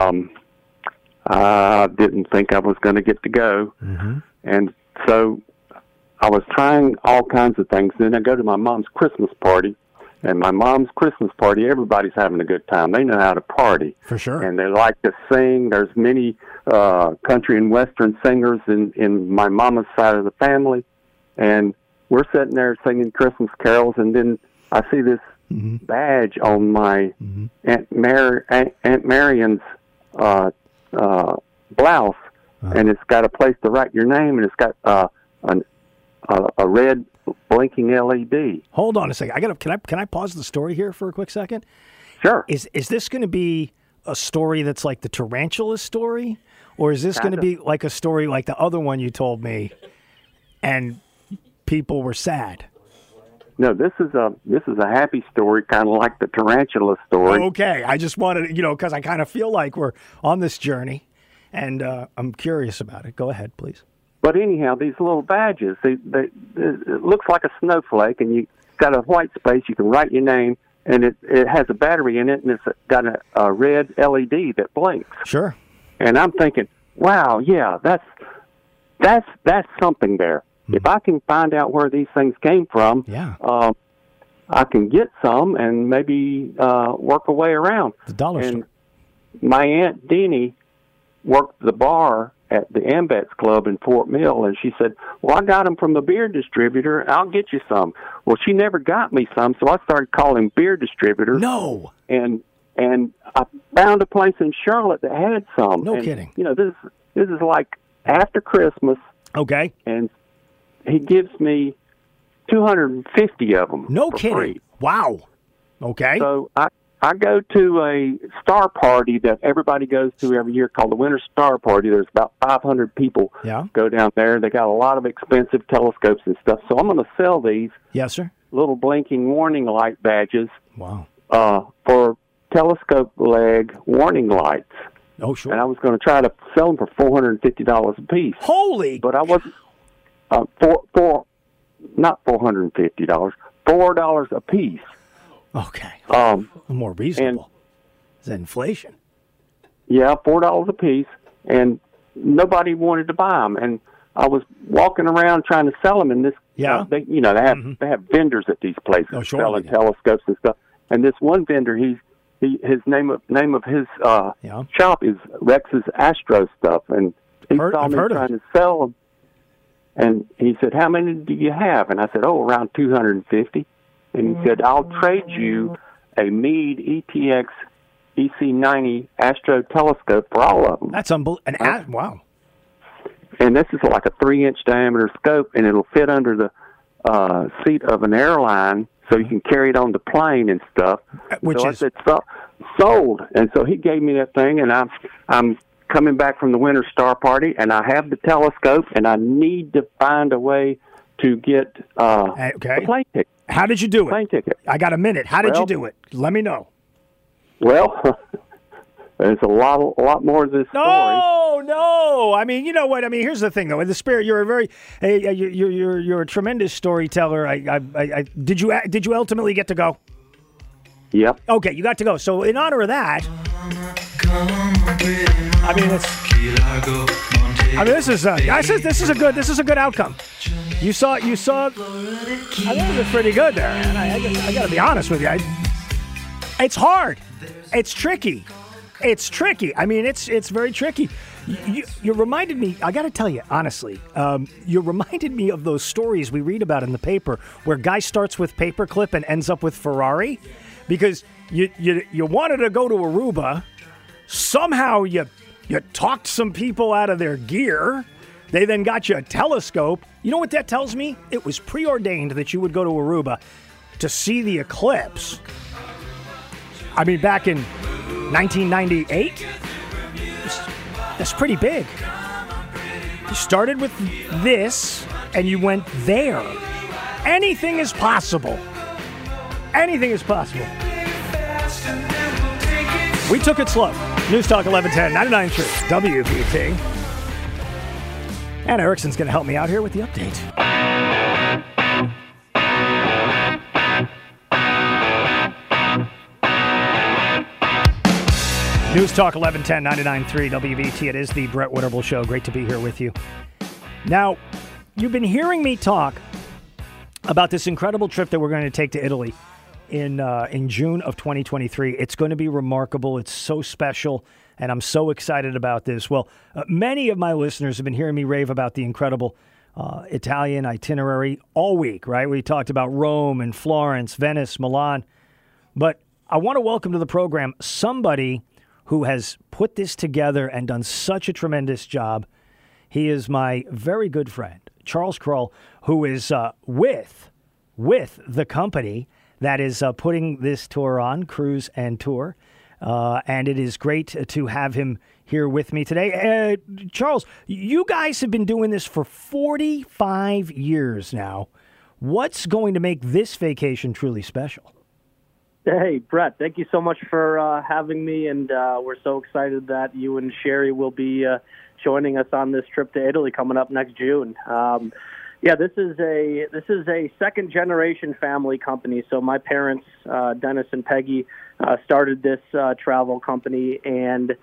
I didn't think I was going to get to go. And so I was trying all kinds of things. Then I go to my mom's Christmas party. And my mom's Christmas party, everybody's having a good time. They know how to party. For sure. And they like to sing. There's many country and western singers in my mama's side of the family. And we're sitting there singing Christmas carols, and then I see this badge on my Aunt Marion's blouse, and it's got a place to write your name, and it's got a red blinking LED. Hold on a second. Can I pause the story here for a quick second? Sure. Is this going to be a story that's like the tarantula story, or is this going to be like a story like the other one you told me, and people were sad? No, this is a happy story, kind of like the tarantula story. Okay, I just wanted, because I kind of feel like we're on this journey, and I'm curious about it. Go ahead, please. But anyhow, these little badges, it looks like a snowflake, and you got a white space. You can write your name, and it has a battery in it, and it's got a red LED that blinks. Sure. And I'm thinking, wow, yeah, that's something there. If I can find out where these things came from, I can get some and maybe work a way around. The dollar store. My Aunt Deanie worked the bar at the Ambets Club in Fort Mill, and she said, well, I got them from the beer distributor. I'll get you some. Well, she never got me some, so I started calling beer distributors. No. And I found a place in Charlotte that had some. No kidding. This is like after Christmas. Okay. And he gives me 250 of them. No for kidding. Free. Wow. Okay. So I go to a star party that everybody goes to every year called the Winter Star Party. There's about 500 people go down there. They got a lot of expensive telescopes and stuff. So I'm going to sell these. Yes, sir. Little blinking warning light badges. Wow. For telescope leg warning lights. Oh, sure. And I was going to try to sell them for $450 a piece. Holy! But I wasn't. Not $450. $4 a piece. Okay. More reasonable. Is that inflation? Yeah, $4 a piece, and nobody wanted to buy them. And I was walking around trying to sell them, and this, they have vendors at these places selling telescopes and stuff. And this one vendor, his name of his shop is Rex's Astro Stuff, and he saw me trying to sell them. And he said, how many do you have? And I said, around 250. And he said, I'll trade you a Meade ETX EC90 Astro telescope for all of them. That's unbelievable. Wow. And this is like a 3-inch diameter scope, and it'll fit under the seat of an airline, so you can carry it on the plane and stuff. I said, sold. And so he gave me that thing, and I'm coming back from the Winter Star Party, and I have the telescope, and I need to find a way to get the plane ticket. How did you do it? Plane ticket. I got a minute. How did you do it? Let me know. Well, there's a lot more of this story. No. I mean, you know what? I mean, here's the thing, though. In the spirit, you're a very, you're a tremendous storyteller. Did you ultimately get to go? Yep. Okay, you got to go. So in honor of that, this is a good outcome. You saw. I think it was pretty good there. And I got to be honest with you. It's hard. It's tricky. I mean, it's very tricky. You reminded me, I got to tell you, honestly, you reminded me of those stories we read about in the paper where guy starts with paperclip and ends up with Ferrari because you wanted to go to Aruba. Somehow you talked some people out of their gear. They then got you a telescope. You know what that tells me? It was preordained that you would go to Aruba to see the eclipse. I mean, back in 1998. That's pretty big. You started with this, and you went there. Anything is possible. Anything is possible. We took it slow. News Talk 1110, 99.3 WBT. And Erickson's going to help me out here with the update. News Talk 1110, 99.3 WBT. It is the Brett Winterble Show. Great to be here with you. Now, you've been hearing me talk about this incredible trip that we're going to take to Italy in June of 2023. It's going to be remarkable. It's so special, and I'm so excited about this. Well, many of my listeners have been hearing me rave about the incredible Italian itinerary all week, right? We talked about Rome and Florence, Venice, Milan. But I want to welcome to the program somebody who has put this together and done such a tremendous job. He is my very good friend, Charles Krull, who is with the company that is putting this tour on, Cruise and Tour. And it is great to have him here with me today. Charles, you guys have been doing this for 45 years now. What's going to make this vacation truly special? Hey, Brett, thank you so much for having me, and we're so excited that you and Sherry will be joining us on this trip to Italy coming up next June. This is a second-generation family company. So my parents, Dennis and Peggy, started this travel company, and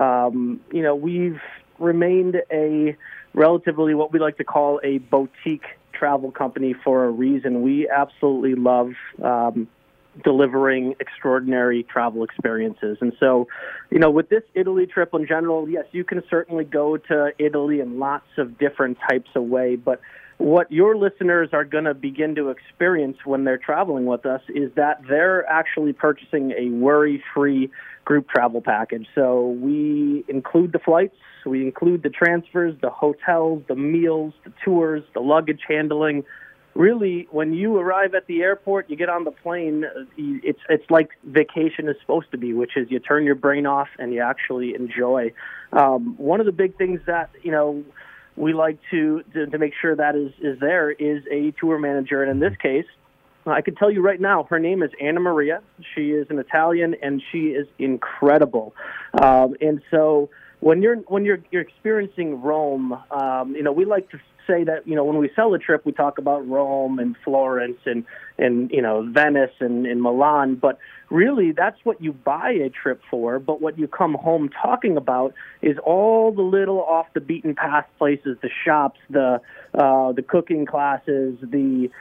we've remained a relatively what we like to call a boutique travel company for a reason. We absolutely love delivering extraordinary travel experiences. And so, with this Italy trip in general, yes, you can certainly go to Italy in lots of different types of way, but what your listeners are going to begin to experience when they're traveling with us is that they're actually purchasing a worry-free group travel package. So we include the flights, we include the transfers, the hotels, the meals, the tours, the luggage handling. Really, when you arrive at the airport, you get on the plane, it's like vacation is supposed to be, which is you turn your brain off and you actually enjoy. One of the big things that, we like to make sure that is there is a tour manager. And in this case, I can tell you right now, her name is Anna Maria. She is an Italian, and she is incredible. And so when you're experiencing Rome, we like to say that, when we sell a trip, we talk about Rome and Florence and Venice and Milan, but really that's what you buy a trip for. But what you come home talking about is all the little off the beaten path places, the shops, the cooking classes, the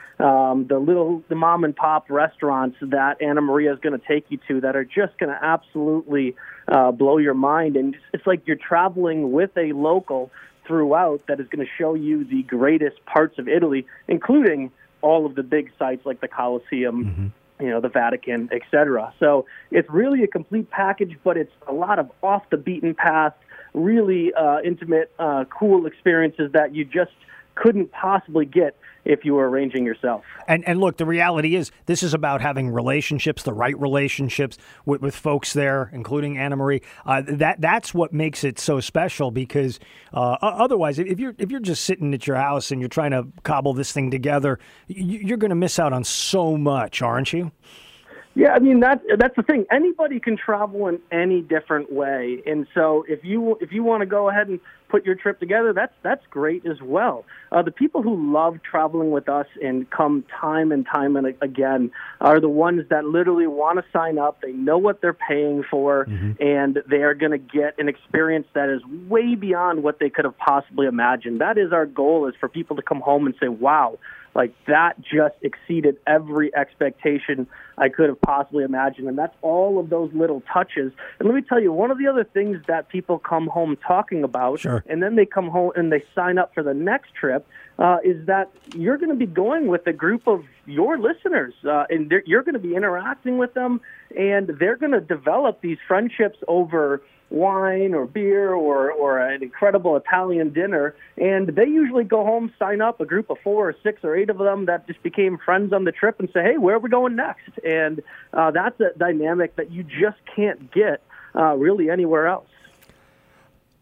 mom and pop restaurants that Anna Maria is going to take you to that are just going to absolutely blow your mind. And it's like you're traveling with a local throughout that is going to show you the greatest parts of Italy, including all of the big sites like the Colosseum, the Vatican, etc. So it's really a complete package, but it's a lot of off the beaten path, really intimate, cool experiences that you just couldn't possibly get if you were arranging yourself. And look, the reality is this is about having relationships, the right relationships with folks there, including Anna Marie. That's what makes it so special, because otherwise, if you're just sitting at your house and you're trying to cobble this thing together, you're going to miss out on so much, aren't you? Yeah, I mean that's the thing. Anybody can travel in any different way, and so if you want to go ahead and put your trip together, that's great as well. The people who love traveling with us and come time and again are the ones that literally want to sign up. They know what they're paying for, and they are going to get an experience that is way beyond what they could have possibly imagined. That is our goal: is for people to come home and say, "Wow, like that just exceeded every expectation I could have possibly imagined." And that's all of those little touches. And let me tell you, one of the other things that people come home talking about, and then they come home and they sign up for the next trip, is that you're going to be going with a group of your listeners, and you're going to be interacting with them, and they're going to develop these friendships over wine or beer or an incredible Italian dinner, and they usually go home, sign up a group of 4 or 6 or 8 of them that just became friends on the trip and say, hey, where are we going next? And that's a dynamic that you just can't get really anywhere else.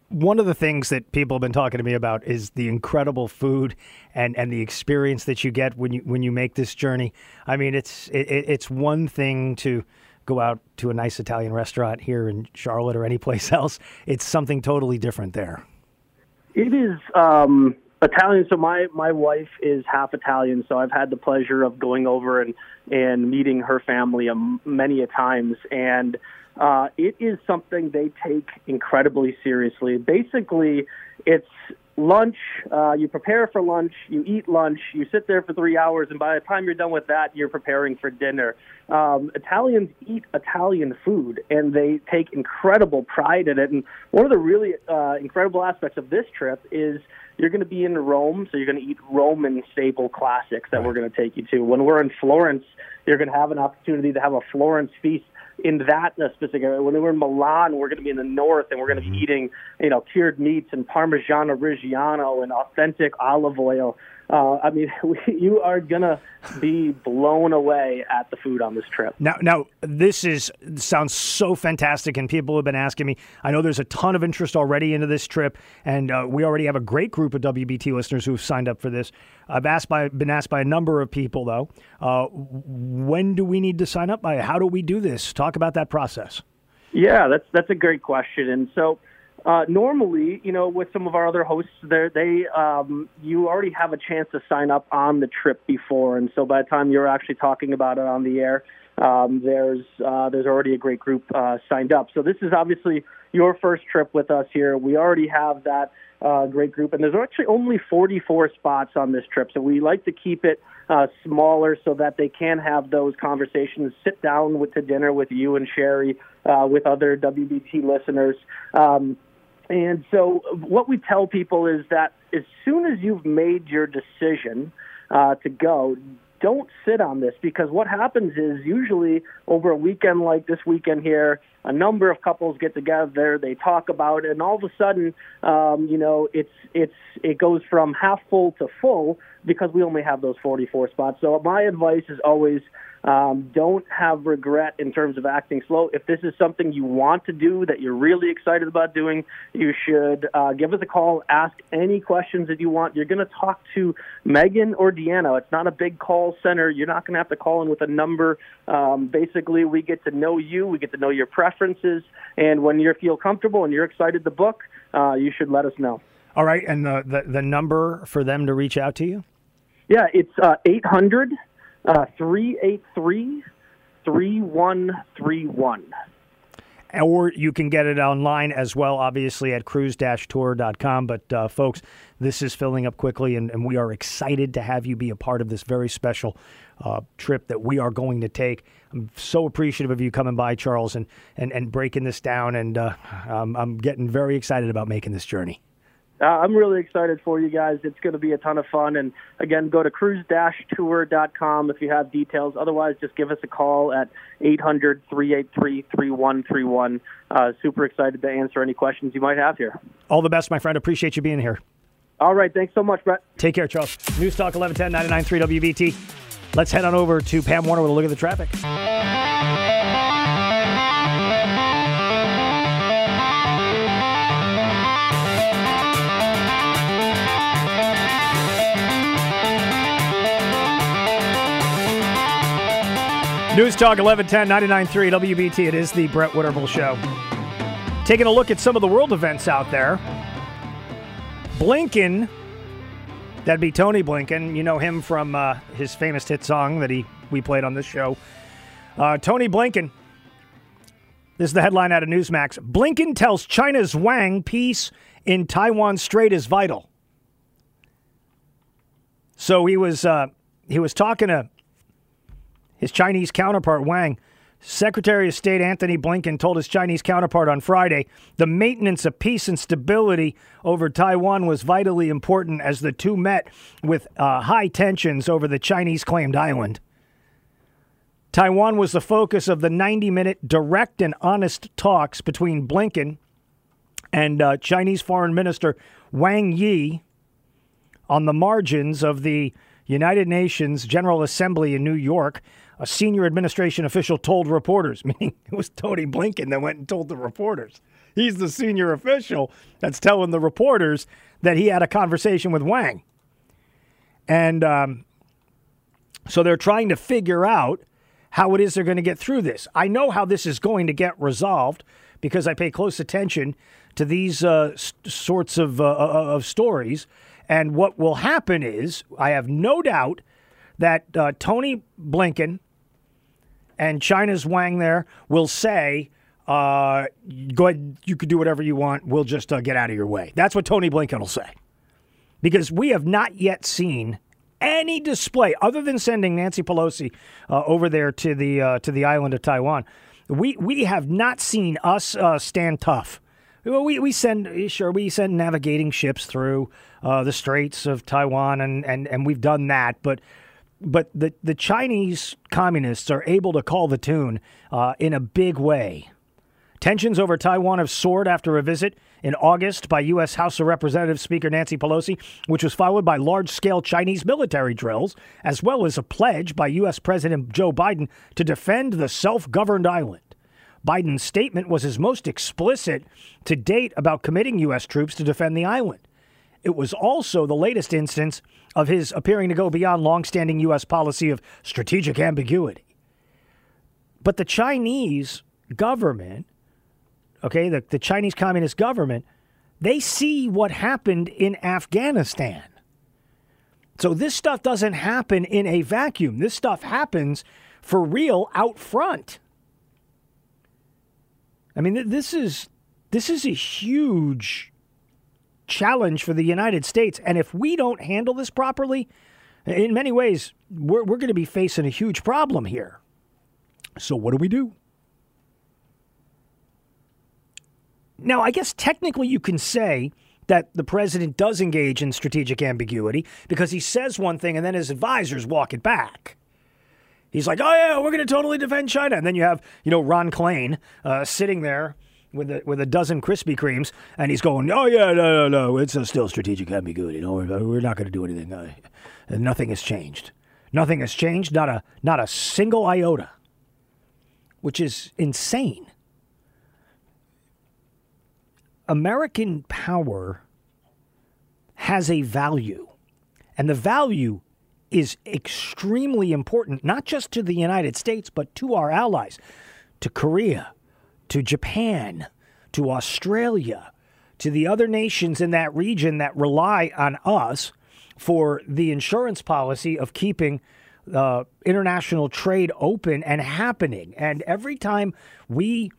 one of the things that people have been talking to me about is the incredible food and the experience that you get when you make this journey. I mean, it's one thing to go out to a nice Italian restaurant here in Charlotte or any place else. It's something totally different there. It is Italian. So my wife is half Italian, so I've had the pleasure of going over and meeting her family many a times. And it is something they take incredibly seriously. Basically, it's lunch. You prepare for lunch, you eat lunch, you sit there for 3 hours, and by the time you're done with that, you're preparing for dinner. Italians eat Italian food, and they take incredible pride in it. And one of the really incredible aspects of this trip is you're going to be in Rome, so you're going to eat Roman staple classics that we're going to take you to. When we're in Florence, you're going to have an opportunity to have a Florence feast in that specific area. When we're in Milan, we're going to be in the north, and we're going to be eating, cured meats and Parmigiano Reggiano and authentic olive oil. I mean, you are going to be blown away at the food on this trip. Now, sounds so fantastic, and people have been asking me. I know there's a ton of interest already into this trip, and we already have a great group of WBT listeners who have signed up for this. I've been asked by a number of people, though, when do we need to sign up? How do we do this? Talk about that process. Yeah, that's a great question. And so normally, with some of our other hosts there, you already have a chance to sign up on the trip before. And so by the time you're actually talking about it on the air, there's already a great group signed up. So this is obviously your first trip with us here. We already have that great group, and there's actually only 44 spots on this trip. So we like to keep it smaller so that they can have those conversations, sit down to dinner with you and Sherry, with other WBT listeners. And so what we tell people is that as soon as you've made your decision to go, don't sit on this, because what happens is usually over a weekend like this weekend here, a number of couples get together, they talk about it, and all of a sudden, it goes from half full to full because we only have those 44 spots. So my advice is always don't have regret in terms of acting slow. If this is something you want to do, that you're really excited about doing, you should give us a call, ask any questions that you want. You're going to talk to Megan or Deanna. It's not a big call center. You're not going to have to call in with a number. Basically, we get to know you. We get to know your preferences. And when you feel comfortable and you're excited to book, you should let us know. All right. And the number for them to reach out to you? Yeah, it's 800 383-3131. Or you can get it online as well, obviously, at cruise-tour.com. But, folks, this is filling up quickly, and we are excited to have you be a part of this very special trip that we are going to take. I'm so appreciative of you coming by, Charles, and breaking this down, and I'm getting very excited about making this journey. I'm really excited for you guys. It's going to be a ton of fun. And, again, go to cruise-tour.com if you have details. Otherwise, just give us a call at 800-383-3131. Super excited to answer any questions you might have here. All the best, my friend. Appreciate you being here. All right. Thanks so much, Brett. Take care, Charles. News Talk 1110 99.3 WBT. Let's head on over to Pam Warner with a look at the traffic. News Talk 1110 99.3 WBT. It is the Brett Winterble Show. Taking a look at some of the world events out there. Blinken, that'd be Tony Blinken. You know him from his famous hit song that we played on this show. Tony Blinken. This is the headline out of Newsmax. Blinken tells China's Wang peace in Taiwan Strait is vital. So he was talking to his Chinese counterpart, Wang. Secretary of State Antony Blinken told his Chinese counterpart on Friday the maintenance of peace and stability over Taiwan was vitally important as the two met with high tensions over the Chinese-claimed island. Taiwan was the focus of the 90-minute direct and honest talks between Blinken and Chinese Foreign Minister Wang Yi on the margins of the United Nations General Assembly in New York a senior administration official told reporters, meaning it was Tony Blinken that went and told the reporters. He's the senior official that's telling the reporters that he had a conversation with Wang. And so they're trying to figure out how it is they're going to get through this. I know how this is going to get resolved because I pay close attention to these sorts of stories. And what will happen is, I have no doubt that Tony Blinken and China's Wang there will say, go ahead, you could do whatever you want. We'll just get out of your way. That's what Tony Blinken will say. Because we have not yet seen any display, other than sending Nancy Pelosi over there to the island of Taiwan. We have not seen us stand tough. We send navigating ships through the Straits of Taiwan, and we've done that. But the Chinese communists are able to call the tune in a big way. Tensions over Taiwan have soared after a visit in August by U.S. House of Representatives Speaker Nancy Pelosi, which was followed by large-scale Chinese military drills, as well as a pledge by U.S. President Joe Biden to defend the self-governed island. Biden's statement was his most explicit to date about committing U.S. troops to defend the island. It was also the latest instance of his appearing to go beyond longstanding U.S. policy of strategic ambiguity. But the Chinese government, the Chinese Communist government, they see what happened in Afghanistan. So this stuff doesn't happen in a vacuum. This stuff happens for real out front. I mean, this is a huge challenge for the United States. And if we don't handle this properly, in many ways, we're going to be facing a huge problem here. So what do we do? Now, I guess technically you can say that the president does engage in strategic ambiguity because he says one thing and then his advisors walk it back. He's like, oh, yeah, we're going to totally defend China. And then you have, Ron Klain sitting there with a dozen Krispy Kremes, and he's going, oh, yeah, no, it's still strategic ambiguity. No, we're not going to do anything. Nothing has changed. Nothing has changed, not a single iota, which is insane. American power has a value, and the value is extremely important, not just to the United States, but to our allies, to Korea, to Japan, to Australia, to the other nations in that region that rely on us for the insurance policy of keeping international trade open and happening. And every time we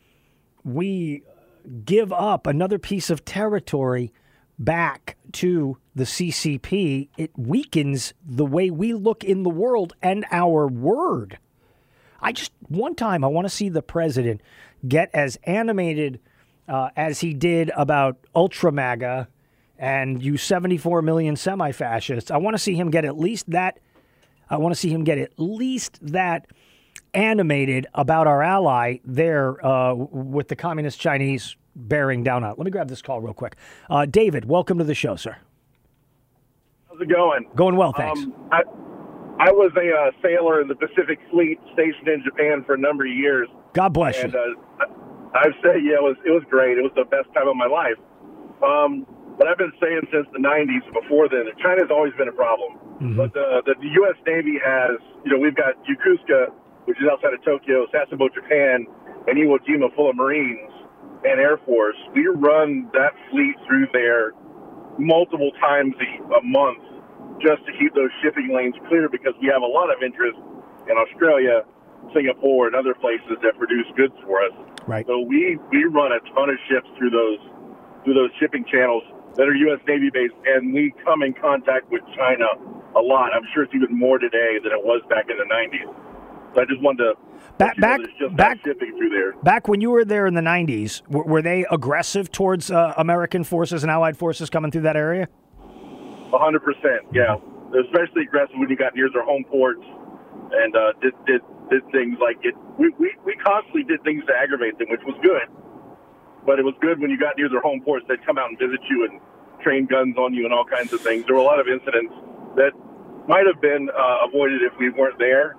give up another piece of territory back to the CCP, it weakens the way we look in the world and our word. One time I want to see the president get as animated as he did about Ultra MAGA and you 74 million semi-fascists. I want to see him get at least that. I want to see him get at least that animated about our ally there with the communist Chinese bearing down on it. Let me grab this call real quick. David, welcome to the show, sir. How's it going? Going well, thanks. I was a sailor in the Pacific Fleet stationed in Japan for a number of years. God bless you. And I'd say, it was great. It was the best time of my life. But I've been saying since the 90s, before then, that China's always been a problem. Mm-hmm. But the U.S. Navy has, we've got Yokosuka, which is outside of Tokyo, Sasebo, Japan, and Iwo Jima full of Marines and Air Force. We run that fleet through there multiple times a month just to keep those shipping lanes clear, because we have a lot of interest in Australia, Singapore, and other places that produce goods for us. Right. So we run a ton of ships through those shipping channels that are U.S. Navy based, and we come in contact with China a lot. I'm sure it's even more today than it was back in the 90s. So I just wanted to back shipping through there. Back when you were there in the 90s, were they aggressive towards American forces and Allied forces coming through that area? 100%, yeah. They're especially aggressive when you got near their home ports and did things like it. We constantly did things to aggravate them, which was good. But it was good when you got near their home ports. They'd come out and visit you and train guns on you and all kinds of things. There were a lot of incidents that might have been avoided if we weren't there.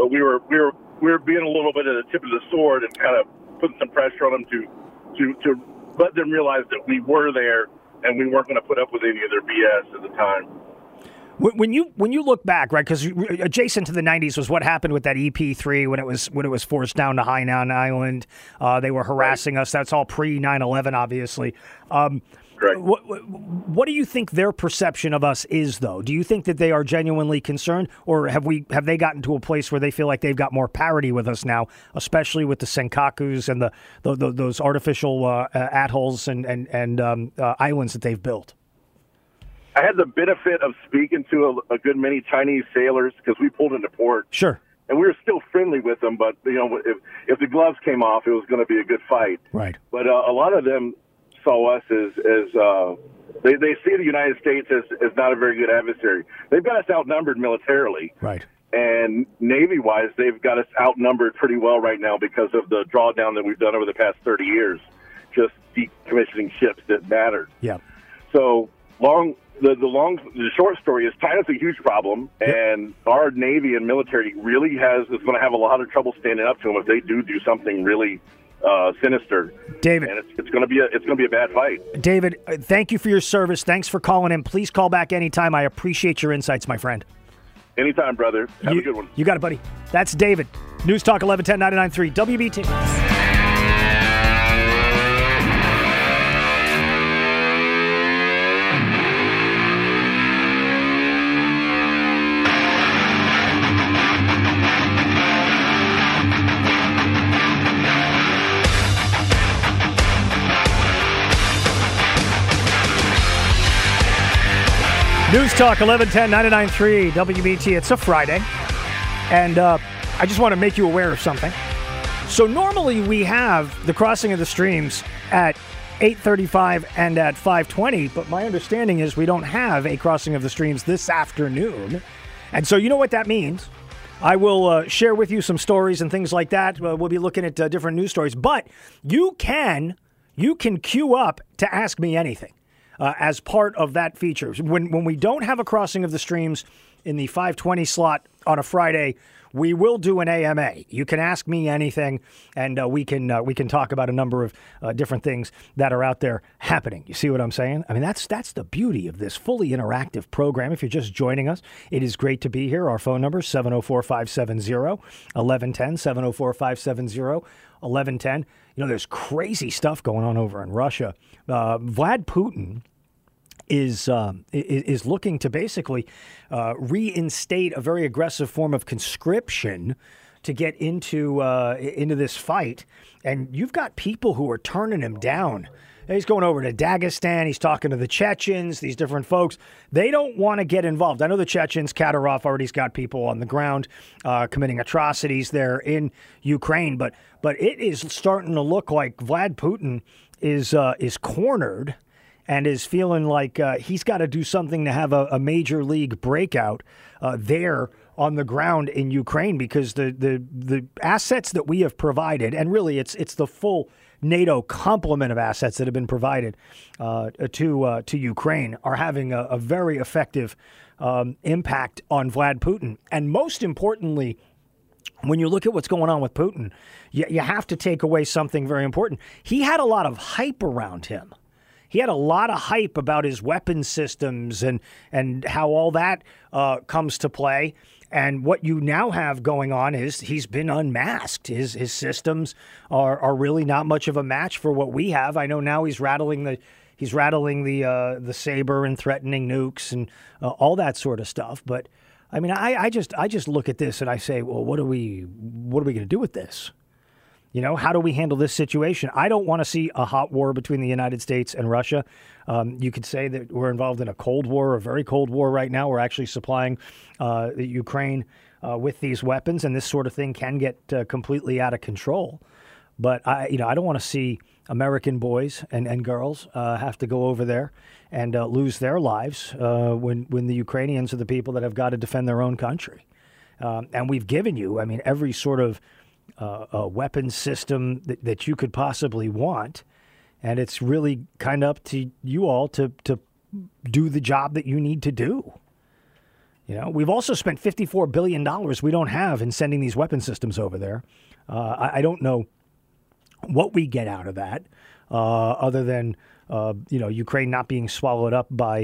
but we were being a little bit at the tip of the sword and kind of putting some pressure on them to let them realize that we were there and we weren't going to put up with any of their BS at the time. When you look back, right, because adjacent to the 90s was what happened with that EP3 when it was forced down to Hainan Island. They were harassing us. That's all pre 9/11, obviously. Right. What do you think their perception of us is, though? Do you think that they are genuinely concerned, or have they gotten to a place where they feel like they've got more parity with us now, especially with the senkakus and those artificial atolls and islands that they've built? I had the benefit of speaking to a good many Chinese sailors because we pulled into port. Sure. And we were still friendly with them, but if the gloves came off, it was going to be a good fight. Right. But a lot of them saw us as they see the United States as not a very good adversary. They've got us outnumbered militarily. Right. And Navy-wise, they've got us outnumbered pretty well right now because of the drawdown that we've done over the past 30 years, just decommissioning ships that mattered. Yeah. So the short story is China's a huge problem, and our Navy and military really is going to have a lot of trouble standing up to them if they do something really sinister. David, and it's going to be a bad fight. David, thank you for your service. Thanks for calling in. Please call back anytime. I appreciate your insights, my friend. Anytime, brother. Have a good one. You got it, buddy. That's David. News Talk 1110 99.3 WBT. News Talk 1110 99.3 WBT. It's a Friday, and I just want to make you aware of something. So normally we have the crossing of the streams at 8:35 and at 5:20, but my understanding is we don't have a crossing of the streams this afternoon. And so you know what that means. I will share with you some stories and things like that. We'll be looking at different news stories, but you can queue up to ask me anything. As part of that feature. When we don't have a crossing of the streams in the 5:20 slot on a Friday, we will do an AMA. You can ask me anything, and we can talk about a number of different things that are out there happening. You see what I'm saying? I mean, that's the beauty of this fully interactive program. If you're just joining us, it is great to be here. Our phone number is 704-570-1110, 704-570-1110. You know, there's crazy stuff going on over in Russia. Vlad Putin is looking to basically reinstate a very aggressive form of conscription to get into this fight, and you've got people who are turning him down. He's going over to Dagestan. He's talking to the Chechens, these different folks. They don't want to get involved. I know the Chechens, Kadyrov already's got people on the ground committing atrocities there in Ukraine, but it is starting to look like Vlad Putin is cornered and is feeling like he's got to do something to have a major league breakout there on the ground in Ukraine, because the assets that we have provided, and really it's the full NATO complement of assets that have been provided to Ukraine, are having a very effective impact on Vlad Putin. And most importantly, when you look at what's going on with Putin, you have to take away something very important. He had a lot of hype around him. He had a lot of hype about his weapon systems and how all that comes to play. And what you now have going on is he's been unmasked. His systems are really not much of a match for what we have. I know now he's rattling the saber and threatening nukes and all that sort of stuff. But I mean, I just look at this and I say, well, what are we going to do with this? You know, how do we handle this situation? I don't want to see a hot war between the United States and Russia. You could say that we're involved in a Cold War, a very cold war right now. We're actually supplying Ukraine with these weapons, and this sort of thing can get completely out of control. But I don't want to see American boys and girls have to go over there and lose their lives when the Ukrainians are the people that have got to defend their own country. And we've given you, I mean, every sort of a weapon system that you could possibly want. And it's really kind of up to you all to do the job that you need to do. We've also spent $54 billion we don't have in sending these weapon systems over there. I don't know what we get out of that, other than Ukraine not being swallowed up by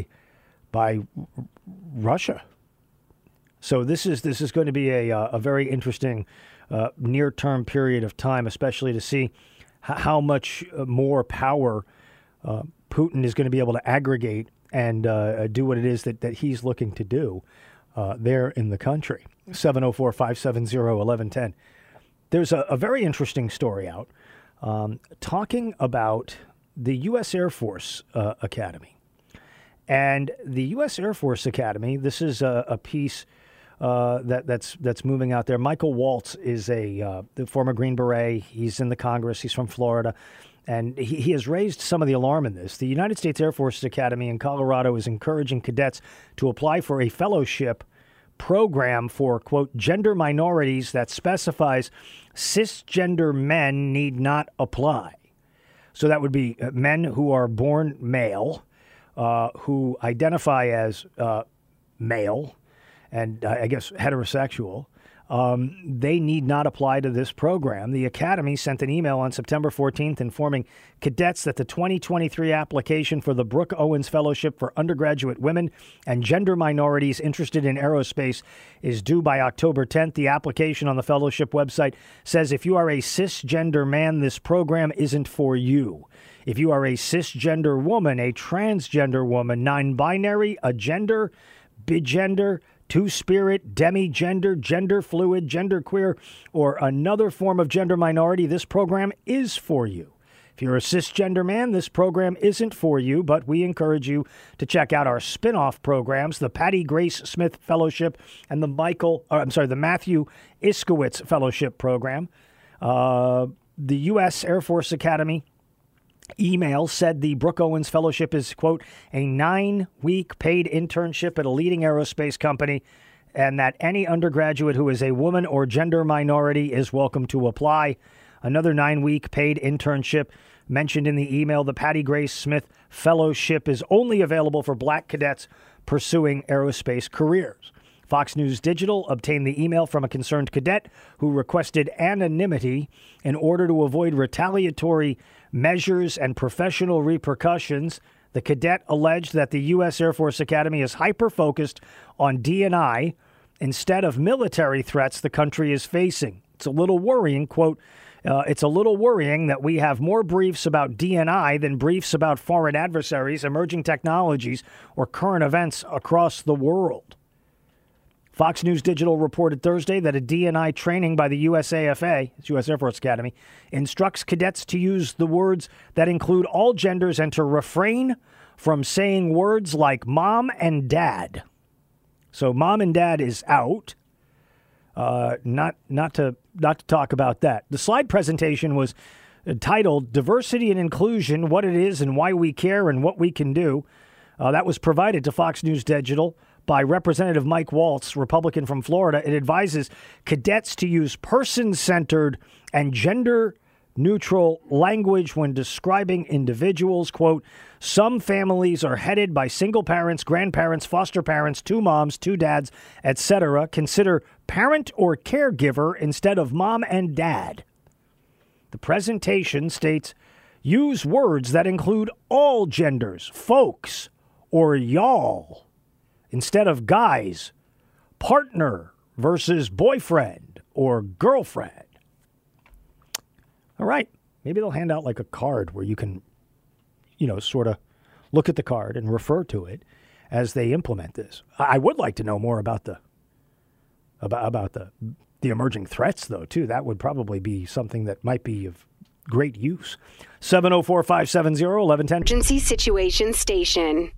Russia. So this is going to be a very interesting near-term period of time, especially to see how much more power Putin is going to be able to aggregate and do what it is that he's looking to do there in the country. 704-570-1110. There's a very interesting story out talking about the U.S. Air Force Academy. And the U.S. Air Force Academy, this is a piece that's moving out there. Michael Waltz is the former Green Beret. He's in the Congress. He's from Florida. And he has raised some of the alarm in this. The United States Air Force Academy in Colorado is encouraging cadets to apply for a fellowship program for, quote, gender minorities that specifies cisgender men need not apply. So that would be men who are born male, who identify as male, and I guess heterosexual. They need not apply to this program. The Academy sent an email on September 14th informing cadets that the 2023 application for the Brooke Owens Fellowship for undergraduate women and gender minorities interested in aerospace is due by October 10th. The application on the fellowship website says if you are a cisgender man, this program isn't for you. If you are a cisgender woman, a transgender woman, non-binary, a gender, bigender, two-spirit, demi-gender, gender fluid, gender queer, or another form of gender minority, this program is for you. If you're a cisgender man, this program isn't for you, but we encourage you to check out our spin-off programs, the Patty Grace Smith Fellowship and the Matthew Iskowitz Fellowship Program. The U.S. Air Force Academy email said the Brooke Owens Fellowship is, quote, a 9-week paid internship at a leading aerospace company, and that any undergraduate who is a woman or gender minority is welcome to apply. Another 9-week paid internship mentioned in the email. The Patty Grace Smith Fellowship is only available for black cadets pursuing aerospace careers. Fox News Digital obtained the email from a concerned cadet who requested anonymity in order to avoid retaliatory measures and professional repercussions. The cadet alleged that the U.S. Air Force Academy is hyper-focused on D&I instead of military threats the country is facing. It's a little worrying, quote, it's a little worrying that we have more briefs about D&I than briefs about foreign adversaries, emerging technologies, or current events across the world. Fox News Digital reported Thursday that a D&I training by the USAFA, U.S. Air Force Academy, instructs cadets to use the words that include all genders and to refrain from saying words like mom and dad. So mom and dad is out. Not to talk about that. The slide presentation was titled Diversity and Inclusion, What It Is and Why We Care and What We Can Do. That was provided to Fox News Digital by Representative Mike Waltz, Republican from Florida. It advises cadets to use person-centered and gender-neutral language when describing individuals. Quote, some families are headed by single parents, grandparents, foster parents, two moms, two dads, etc. Consider parent or caregiver instead of mom and dad. The presentation states, use words that include all genders, folks, or y'all, instead of guys, partner versus boyfriend or girlfriend. All right. Maybe they'll hand out like a card where you can, sort of look at the card and refer to it as they implement this. I would like to know more about the emerging threats, though, too. That would probably be something that might be of great use. 704-570-1110. Emergency Situation Station.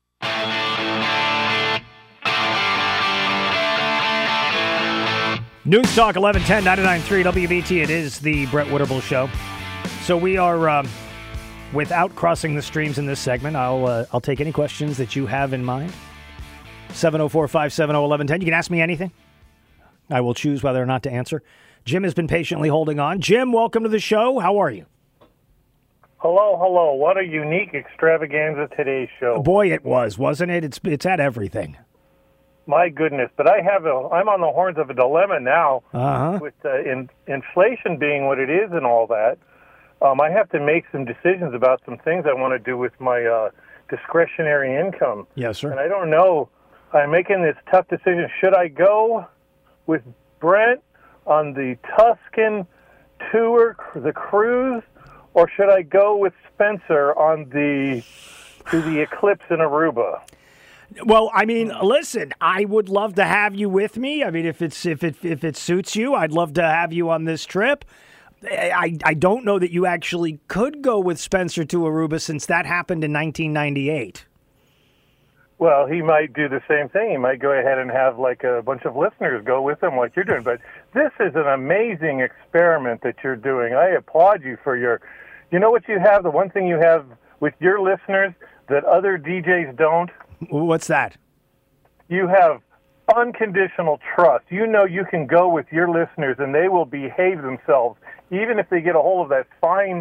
News Talk 1110 99.3 WBT. It is the Brett Winterble Show. So we are, without crossing the streams in this segment, I'll take any questions that you have in mind. 704-570-1110. You can ask me anything. I will choose whether or not to answer. Jim has been patiently holding on. Jim, welcome to the show. How are you? Hello. What a unique extravaganza today's show. Boy, it was, wasn't it? It's had everything. My goodness, but I'm on the horns of a dilemma now with inflation being what it is and all that. I have to make some decisions about some things I want to do with my discretionary income. Yes, sir. And I don't know. I'm making this tough decision. Should I go with Brent on the Tuscan tour, the cruise, or should I go with Spencer on the Eclipse in Aruba? Well, I mean, listen, I would love to have you with me. I mean, if it suits you, I'd love to have you on this trip. I don't know that you actually could go with Spencer to Aruba since that happened in 1998. Well, he might do the same thing. He might go ahead and have like a bunch of listeners go with him like you're doing. But this is an amazing experiment that you're doing. I applaud you for you know what you have? The one thing you have with your listeners that other DJs don't? What's that? You have unconditional trust. You know you can go with your listeners and they will behave themselves, even if they get a hold of that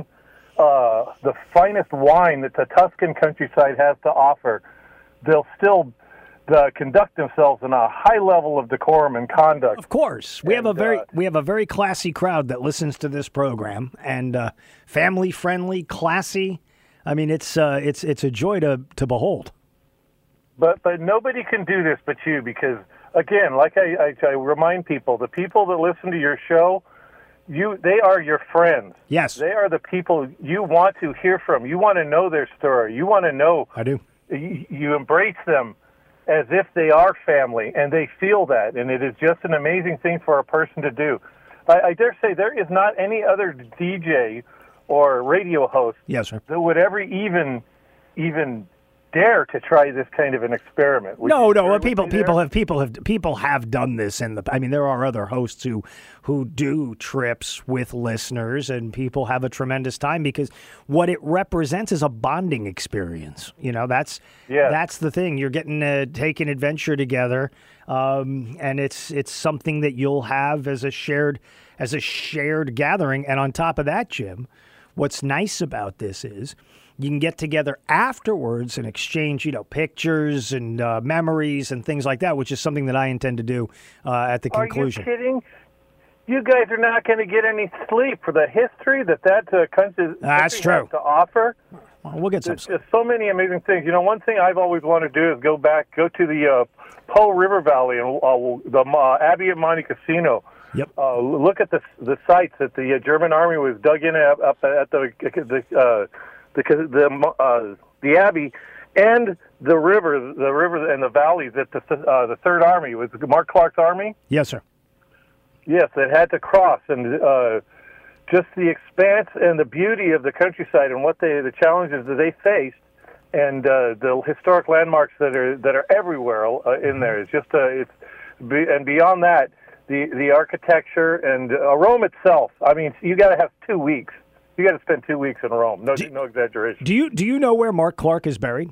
the finest wine that the Tuscan countryside has to offer. They'll still conduct themselves in a high level of decorum and conduct. Of course, we have a very classy crowd that listens to this program, and family friendly, classy. I mean, it's a joy to behold. But nobody can do this but you, because again, like I remind people, the people that listen to your show, they are your friends. Yes, they are the people you want to hear from. You want to know their story. You want to know. I do. You embrace them as if they are family, and they feel that, and it is just an amazing thing for a person to do. I dare say there is not any other DJ or radio host yes, sir, that would ever even dare to try this kind of an experiment. No. People have done this I mean, there are other hosts who do trips with listeners, and people have a tremendous time because what it represents is a bonding experience. You know, that's the thing. You're getting to take an adventure together, and it's something that you'll have as a shared gathering. And on top of that, Jim, what's nice about this is you can get together afterwards and exchange, pictures and memories and things like that, which is something that I intend to do at the conclusion. Are you kidding? You guys are not going to get any sleep for the history that country That's true. has to offer. Well, we'll get some. There's just so many amazing things. One thing I've always wanted to do is go to the Po River Valley and the Abbey of Monte Cassino. Yep. Look at the sites that the German army was dug in up at the Abbey and the river and the valleys that the Third Army was Mark Clark's army. Yes, sir. Yes, it had to cross, and just the expanse and the beauty of the countryside and the challenges that they faced, and the historic landmarks that are everywhere in there. It's just and beyond that, the architecture and Rome itself. I mean, you got to have 2 weeks. You got to spend 2 weeks in Rome. No exaggeration. Do you know where Mark Clark is buried?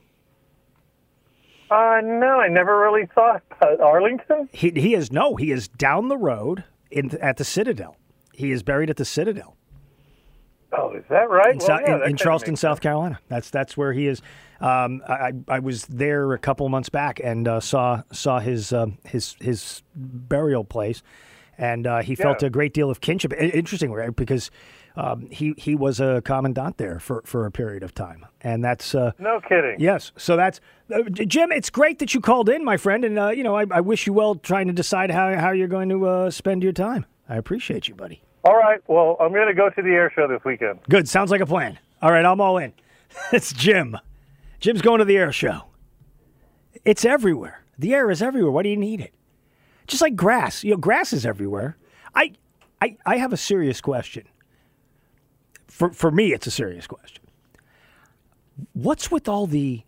No, I never really thought. Arlington? He is down the road at the Citadel. He is buried at the Citadel. Oh, is that right? In Charleston, South Carolina. That's where he is. I was there a couple of months back and saw his burial place, and he felt a great deal of kinship. Interesting, right? Because he was a commandant there for a period of time, and that's no kidding. Yes, so that's Jim. It's great that you called in, my friend, and I wish you well trying to decide how you're going to spend your time. I appreciate you, buddy. All right. Well, I'm going to go to the air show this weekend. Good. Sounds like a plan. All right, I'm all in. It's Jim. Jim's going to the air show. It's everywhere. The air is everywhere. Why do you need it? Just like grass. Grass is everywhere. I have a serious question. For me, it's a serious question. What's with all the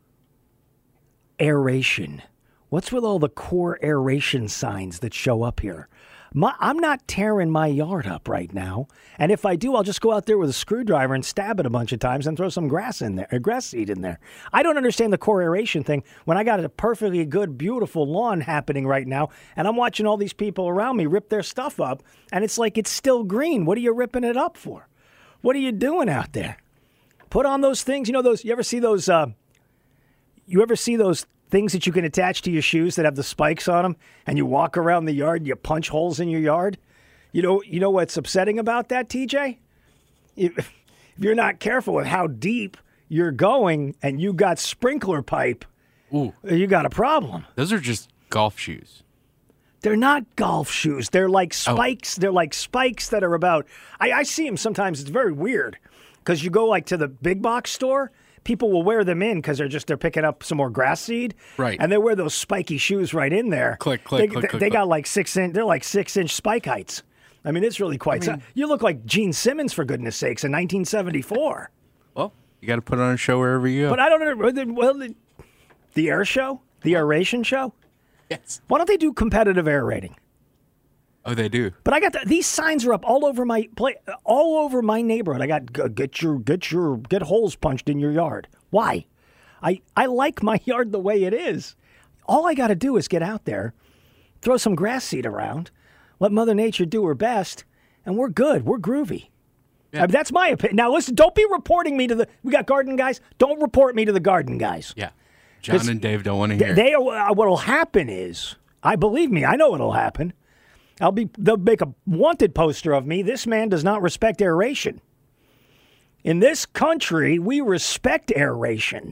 aeration? What's with all the core aeration signs that show up here? I'm not tearing my yard up right now, and if I do, I'll just go out there with a screwdriver and stab it a bunch of times and throw some grass seed in there. I don't understand the core aeration thing when I got a perfectly good, beautiful lawn happening right now, and I'm watching all these people around me rip their stuff up, and it's like it's still green. What are you ripping it up for? What are you doing out there? Put on those things. You ever see those things that you can attach to your shoes that have the spikes on them, and you walk around the yard and you punch holes in your yard. You know what's upsetting about that, TJ? If you're not careful with how deep you're going and you got sprinkler pipe, you got a problem. Those are just golf shoes. They're not golf shoes. They're like spikes. They're like spikes that are about. I see them sometimes. It's very weird because you go like to the big box store. People will wear them in because they're picking up some more grass seed, right? And they wear those spiky shoes right in there. Click. They got like 6 inch. They're like 6 inch spike heights. I mean, it's really quite. You look like Gene Simmons, for goodness sakes, in 1974. Well, you got to put on a show wherever you go. But I don't know. Well, the air show, the aeration show. Yes. Why don't they do competitive air rating? Oh, they do. But I got these signs are up all over my neighborhood. I got get holes punched in your yard. Why? I like my yard the way it is. All I got to do is get out there, throw some grass seed around, let Mother Nature do her best, and we're good. We're groovy. Yeah. I mean, that's my opinion. Now listen, don't be reporting me to we got garden guys. Don't report me to the garden guys. Yeah. John and Dave don't want to hear. What'll happen is, believe me, I know what'll happen. They'll make a wanted poster of me. This man does not respect aeration. In this country, we respect aeration.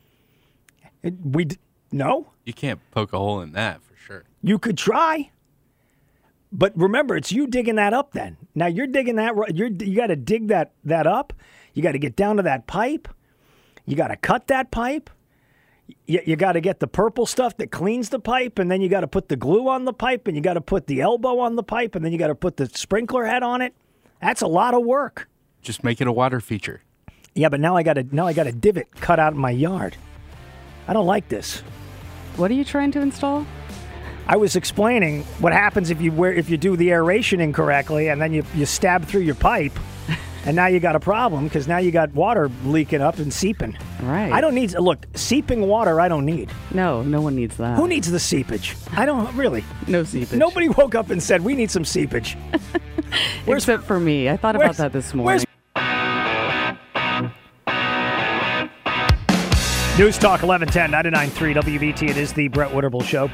No? You can't poke a hole in that for sure. You could try. But remember, it's you digging that up then. Now you're digging that. You got to dig that up. You got to get down to that pipe. You got to cut that pipe. You got to get the purple stuff that cleans the pipe, and then you got to put the glue on the pipe, and you got to put the elbow on the pipe, and then you got to put the sprinkler head on it. That's a lot of work. Just make it a water feature. Yeah, but now I got a divot cut out in my yard. I don't like this. What are you trying to install? I was explaining what happens if you do the aeration incorrectly, and then you stab through your pipe. And now you got a problem because now you got water leaking up and seeping. Right. I don't need, seeping water I don't need. No one needs that. Who needs the seepage? I don't, really. No seepage. Nobody woke up and said, we need some seepage. Except for me. I thought about that this morning. News Talk 1110, 99.3 WBT. It is the Brett Winterble Show.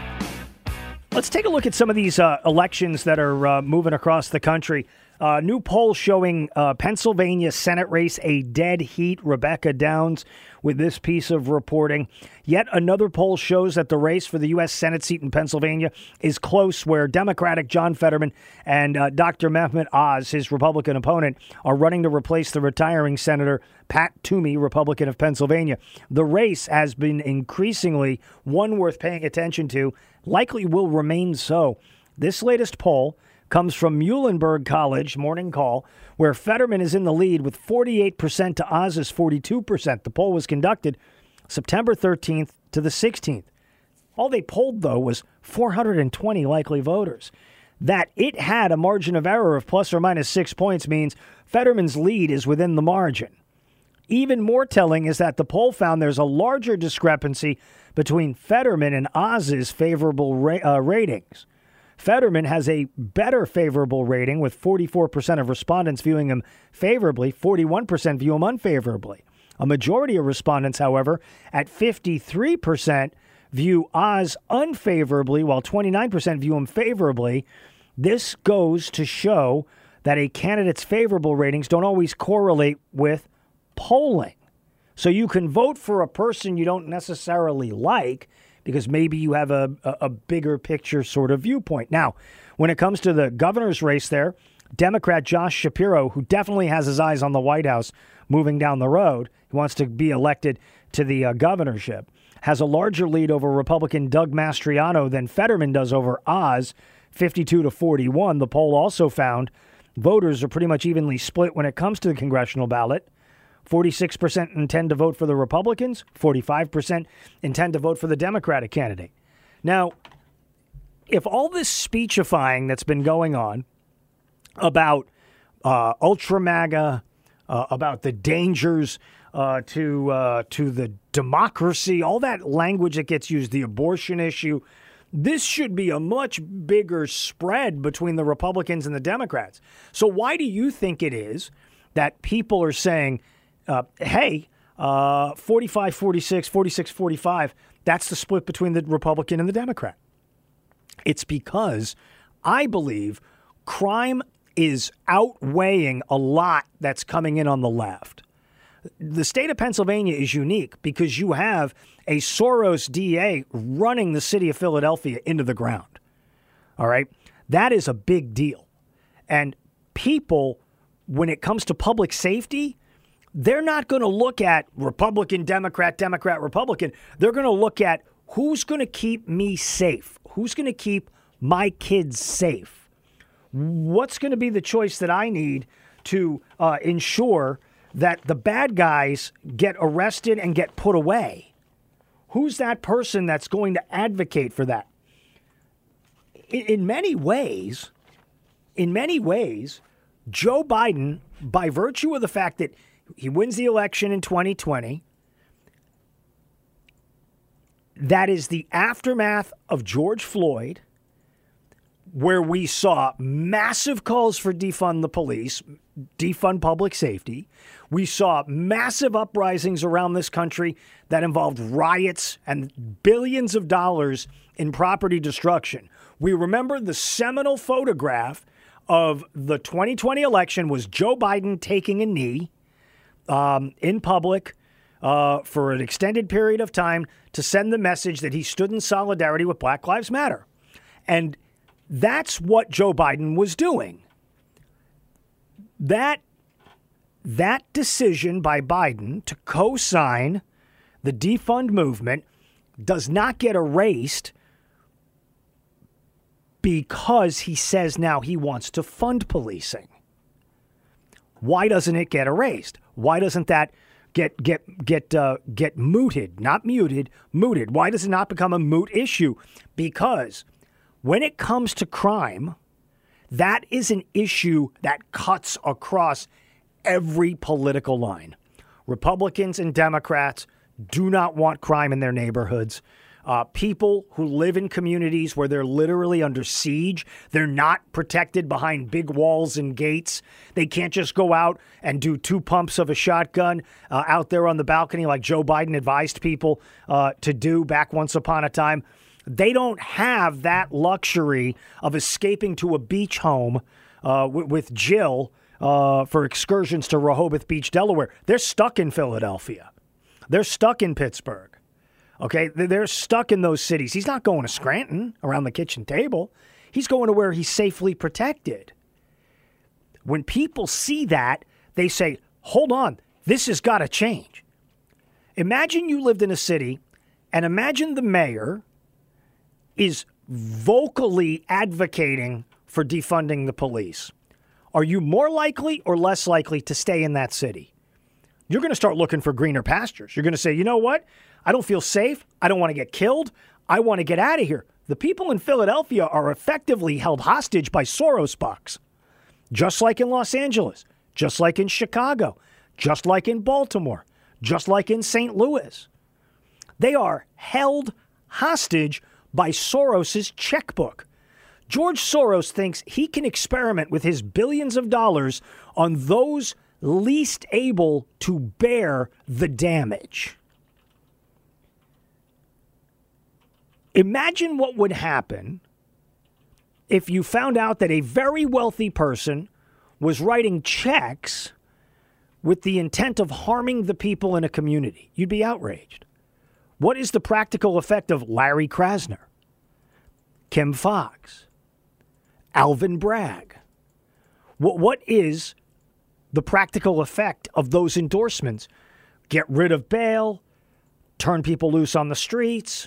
Let's take a look at some of these elections that are moving across the country. New poll showing Pennsylvania Senate race a dead heat. Rebecca Downs with this piece of reporting. Yet another poll shows that the race for the U.S. Senate seat in Pennsylvania is close, where Democratic John Fetterman and Dr. Mehmet Oz, his Republican opponent, are running to replace the retiring Senator Pat Toomey, Republican of Pennsylvania. The race has been increasingly one worth paying attention to, likely will remain so. This latest poll comes from Muhlenberg College, Morning Call, where Fetterman is in the lead with 48% to Oz's 42%. The poll was conducted September 13th to the 16th. All they polled, though, was 420 likely voters. That it had a margin of error of plus or minus 6 points means Fetterman's lead is within the margin. Even more telling is that the poll found there's a larger discrepancy between Fetterman and Oz's favorable ratings. Fetterman has a better favorable rating, with 44% of respondents viewing him favorably, 41% view him unfavorably. A majority of respondents, however, at 53%, view Oz unfavorably, while 29% view him favorably. This goes to show that a candidate's favorable ratings don't always correlate with polling. So you can vote for a person you don't necessarily like, because maybe you have a bigger picture sort of viewpoint. Now, when it comes to the governor's race there, Democrat Josh Shapiro, who definitely has his eyes on the White House moving down the road, he wants to be elected to the governorship, has a larger lead over Republican Doug Mastriano than Fetterman does over Oz, 52 to 41. The poll also found voters are pretty much evenly split when it comes to the congressional ballot. 46% intend to vote for the Republicans, 45% intend to vote for the Democratic candidate. Now, if all this speechifying that's been going on about ultra MAGA, about the dangers to the democracy, all that language that gets used, the abortion issue, this should be a much bigger spread between the Republicans and the Democrats. So why do you think it is that people are saying, hey, 45-46, 46-45, that's the split between the Republican and the Democrat. It's because I believe crime is outweighing a lot that's coming in on the left. The state of Pennsylvania is unique because you have a Soros DA running the city of Philadelphia into the ground. All right? That is a big deal. And people, when it comes to public safety, they're not going to look at Republican, Democrat, Democrat, Republican. They're going to look at who's going to keep me safe, who's going to keep my kids safe, what's going to be the choice that I need to ensure that the bad guys get arrested and get put away. Who's that person that's going to advocate for that? In many ways, Joe Biden, by virtue of the fact that he wins the election in 2020, that is the aftermath of George Floyd, where we saw massive calls for defund the police, defund public safety. We saw massive uprisings around this country that involved riots and billions of dollars in property destruction. We remember the seminal photograph of the 2020 election was Joe Biden taking a knee in public for an extended period of time to send the message that he stood in solidarity with Black Lives Matter. And that's what Joe Biden was doing. That decision by Biden to co-sign the defund movement does not get erased because he says now he wants to fund policing. Why doesn't it get erased? Why doesn't that get mooted? Not muted, mooted. Why does it not become a moot issue? Because when it comes to crime, that is an issue that cuts across every political line. Republicans and Democrats do not want crime in their neighborhoods. People who live in communities where they're literally under siege, they're not protected behind big walls and gates. They can't just go out and do 2 pumps of a shotgun out there on the balcony like Joe Biden advised people to do back once upon a time. They don't have that luxury of escaping to a beach home with Jill for excursions to Rehoboth Beach, Delaware. They're stuck in Philadelphia. They're stuck in Pittsburgh. Okay, they're stuck in those cities. He's not going to Scranton around the kitchen table. He's going to where he's safely protected. When people see that, they say, hold on, this has got to change. Imagine you lived in a city, and imagine the mayor is vocally advocating for defunding the police. Are you more likely or less likely to stay in that city? You're going to start looking for greener pastures. You're going to say, you know what? I don't feel safe. I don't want to get killed. I want to get out of here. The people in Philadelphia are effectively held hostage by Soros bucks, just like in Los Angeles, just like in Chicago, just like in Baltimore, just like in St. Louis. They are held hostage by Soros's checkbook. George Soros thinks he can experiment with his billions of dollars on those least able to bear the damage. Imagine what would happen if you found out that a very wealthy person was writing checks with the intent of harming the people in a community. You'd be outraged. What is the practical effect of Larry Krasner, Kim Foxx, Alvin Bragg? What is the practical effect of those endorsements? Get rid of bail, turn people loose on the streets,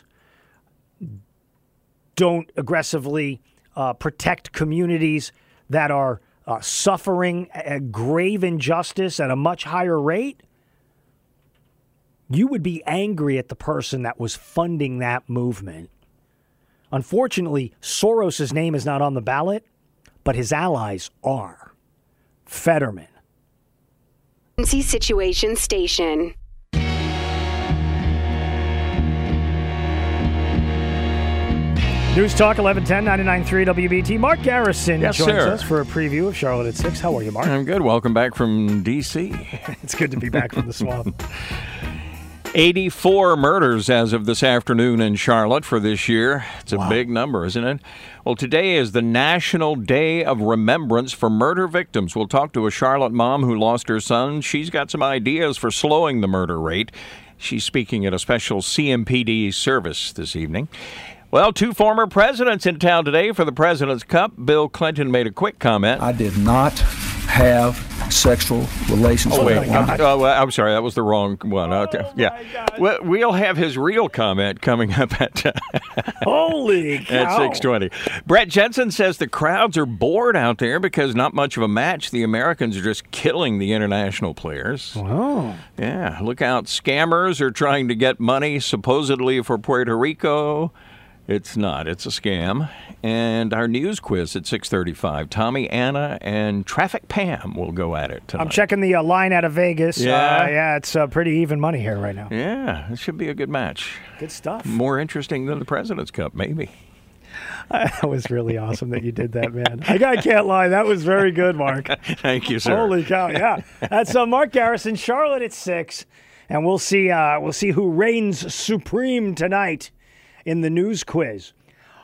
don't aggressively protect communities that are suffering a grave injustice at a much higher rate. You would be angry at the person that was funding that movement. Unfortunately, Soros's name is not on the ballot, but his allies are. Fetterman. Situation Station. News Talk 1110 99.3 WBT. Mark Garrison Yes, joins sir. us for a preview of Charlotte at 6. How are you, Mark? I'm good. Welcome back from D.C. It's good to be back from the swamp. 84 murders as of this afternoon in Charlotte for this year. It's a big number, isn't it? Well, today is the National Day of Remembrance for Murder Victims. We'll talk to a Charlotte mom who lost her son. She's got some ideas for slowing the murder rate. She's speaking at a special CMPD service this evening. Well, 2 former presidents in town today for the President's Cup. Bill Clinton made a quick comment. I did not have sexual relations with a woman. I'm sorry, that was the wrong one. We'll have his real comment coming up at Holy cow. at 6:20. Brett Jensen says the crowds are bored out there because not much of a match. The Americans are just killing the international players. Wow. Yeah, look out. Scammers are trying to get money supposedly for Puerto Rico. It's not. It's a scam. And our news quiz at 6:35. Tommy, Anna, and Traffic Pam will go at it tonight. I'm checking the line out of Vegas. Yeah. It's pretty even money here right now. Yeah, it should be a good match. Good stuff. More interesting than the President's Cup, maybe. That was really awesome that you did that, man. I can't lie. That was very good, Mark. Thank you, sir. Holy cow, yeah. That's Mark Garrison, Charlotte at 6. And we'll see who reigns supreme tonight in the news quiz.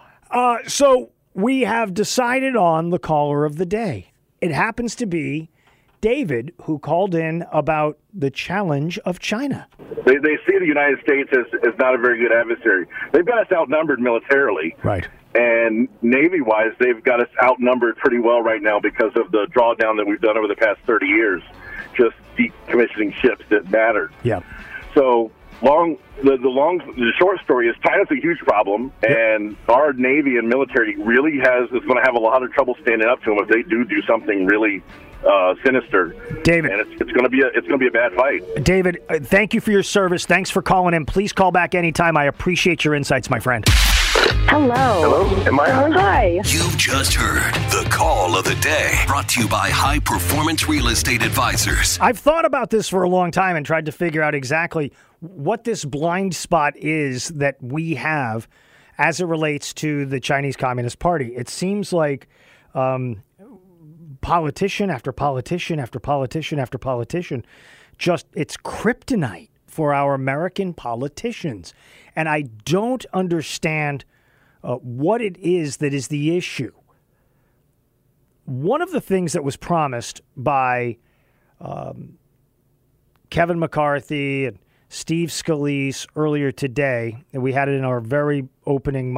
So we have decided on the caller of the day. It happens to be David, who called in about the challenge of China. They see the United States as not a very good adversary. They've got us outnumbered militarily. Right. And Navy-wise, they've got us outnumbered pretty well right now because of the drawdown that we've done over the past 30 years, just decommissioning ships that mattered. Yeah. So the short story is China's a huge problem, and our Navy and military really is going to have a lot of trouble standing up to them if they do something really sinister. David, and it's going to be a bad fight. David, thank you for your service. Thanks for calling in. Please call back anytime. I appreciate your insights, my friend. Hello. Hello. Am I on? Hi. You've just heard the call of the day, brought to you by High Performance Real Estate Advisors. I've thought about this for a long time and tried to figure out exactly what this blind spot is that we have as it relates to the Chinese Communist Party. It seems like politician after politician after politician after politician, just it's kryptonite for our American politicians. And I don't understand what it is that is the issue. One of the things that was promised by Kevin McCarthy and Steve Scalise earlier today, and we had it in our very opening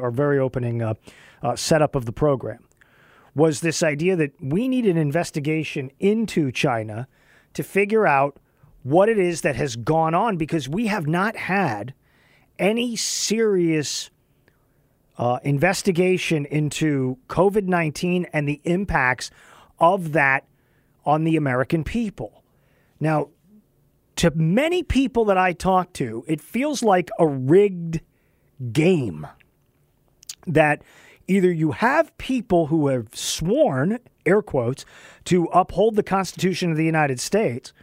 setup of the program, was this idea that we need an investigation into China to figure out what it is that has gone on, because we have not had any serious investigation into COVID-19 and the impacts of that on the American people. Now, to many people that I talk to, it feels like a rigged game that either you have people who have sworn, air quotes, to uphold the Constitution of the United States,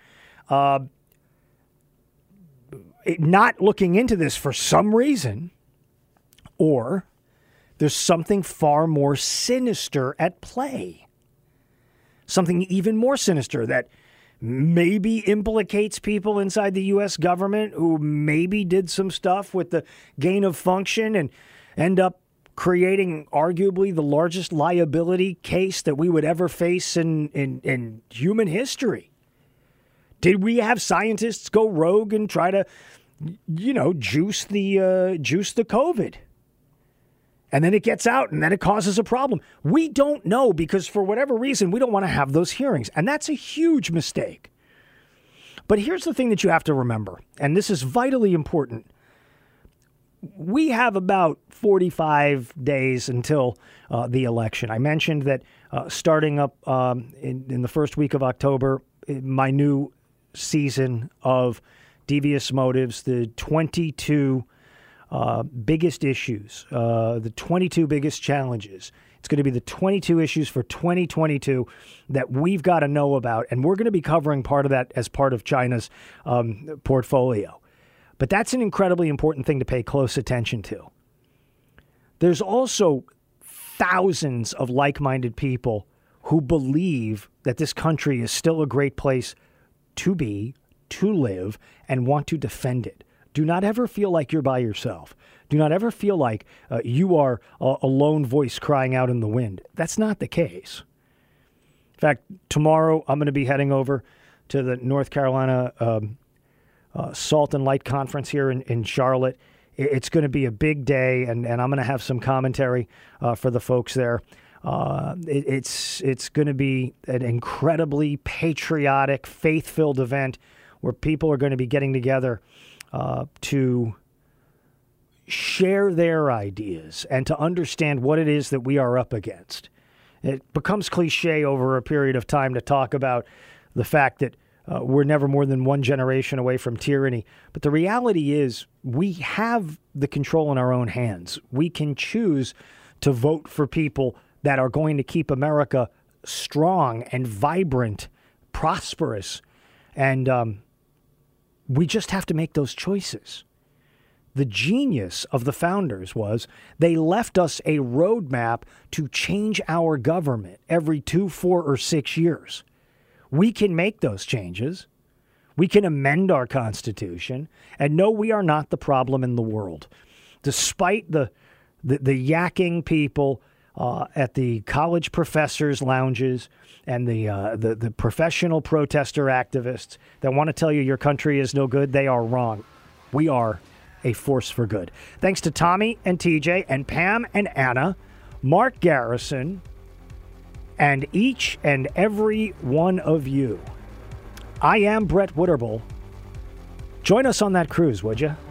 not looking into this for some reason, or there's something far more sinister at play. Something even more sinister that maybe implicates people inside the U.S. government who maybe did some stuff with the gain of function and end up creating arguably the largest liability case that we would ever face in human history. Did we have scientists go rogue and try to, juice the COVID? And then it gets out and then it causes a problem. We don't know because for whatever reason, we don't want to have those hearings. And that's a huge mistake. But here's the thing that you have to remember, and this is vitally important. We have about 45 days until the election. I mentioned that starting up in the first week of October, my new season of Devious Motives, the 22 biggest issues, the 22 biggest challenges. It's going to be the 22 issues for 2022 that we've got to know about, and we're going to be covering part of that as part of China's portfolio. But that's an incredibly important thing to pay close attention to. there's also thousands of like-minded people who believe that this country is still a great place to be, to live, and want to defend it. Do not ever feel like you're by yourself. Do not ever feel like you are a lone voice crying out in the wind. That's not the case. In fact, tomorrow I'm going to be heading over to the North Carolina Salt and Light Conference here in Charlotte. It's going to be a big day, and I'm going to have some commentary for the folks there. It's going to be an incredibly patriotic, faith-filled event where people are going to be getting together to share their ideas and to understand what it is that we are up against. It becomes cliche over a period of time to talk about the fact that we're never more than one generation away from tyranny. But the reality is we have the control in our own hands. We can choose to vote for people that are going to keep America strong and vibrant, prosperous. And we just have to make those choices. The genius of the founders was they left us a roadmap to change our government every 2, 4, or 6 years. We can make those changes. We can amend our Constitution. And no, we are not the problem in the world. Despite the yakking people at the college professors' lounges and the professional protester activists that want to tell you your country is no good, they are wrong. We are a force for good. Thanks to Tommy and TJ and Pam and Anna, Mark Garrison, and each and every one of you. I am Brett Witterbull. Join us on that cruise, would you?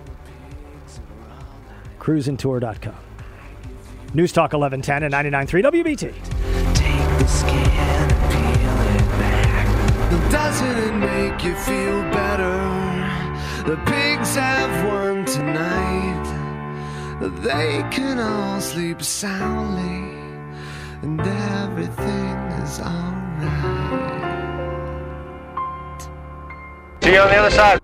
Cruisintour.com. News Talk 1110 and 99.3 WBT. Take the scan and peel it back. Doesn't it make you feel better? The pigs have won tonight. They can all sleep soundly, and everything is alright. See you on the other side,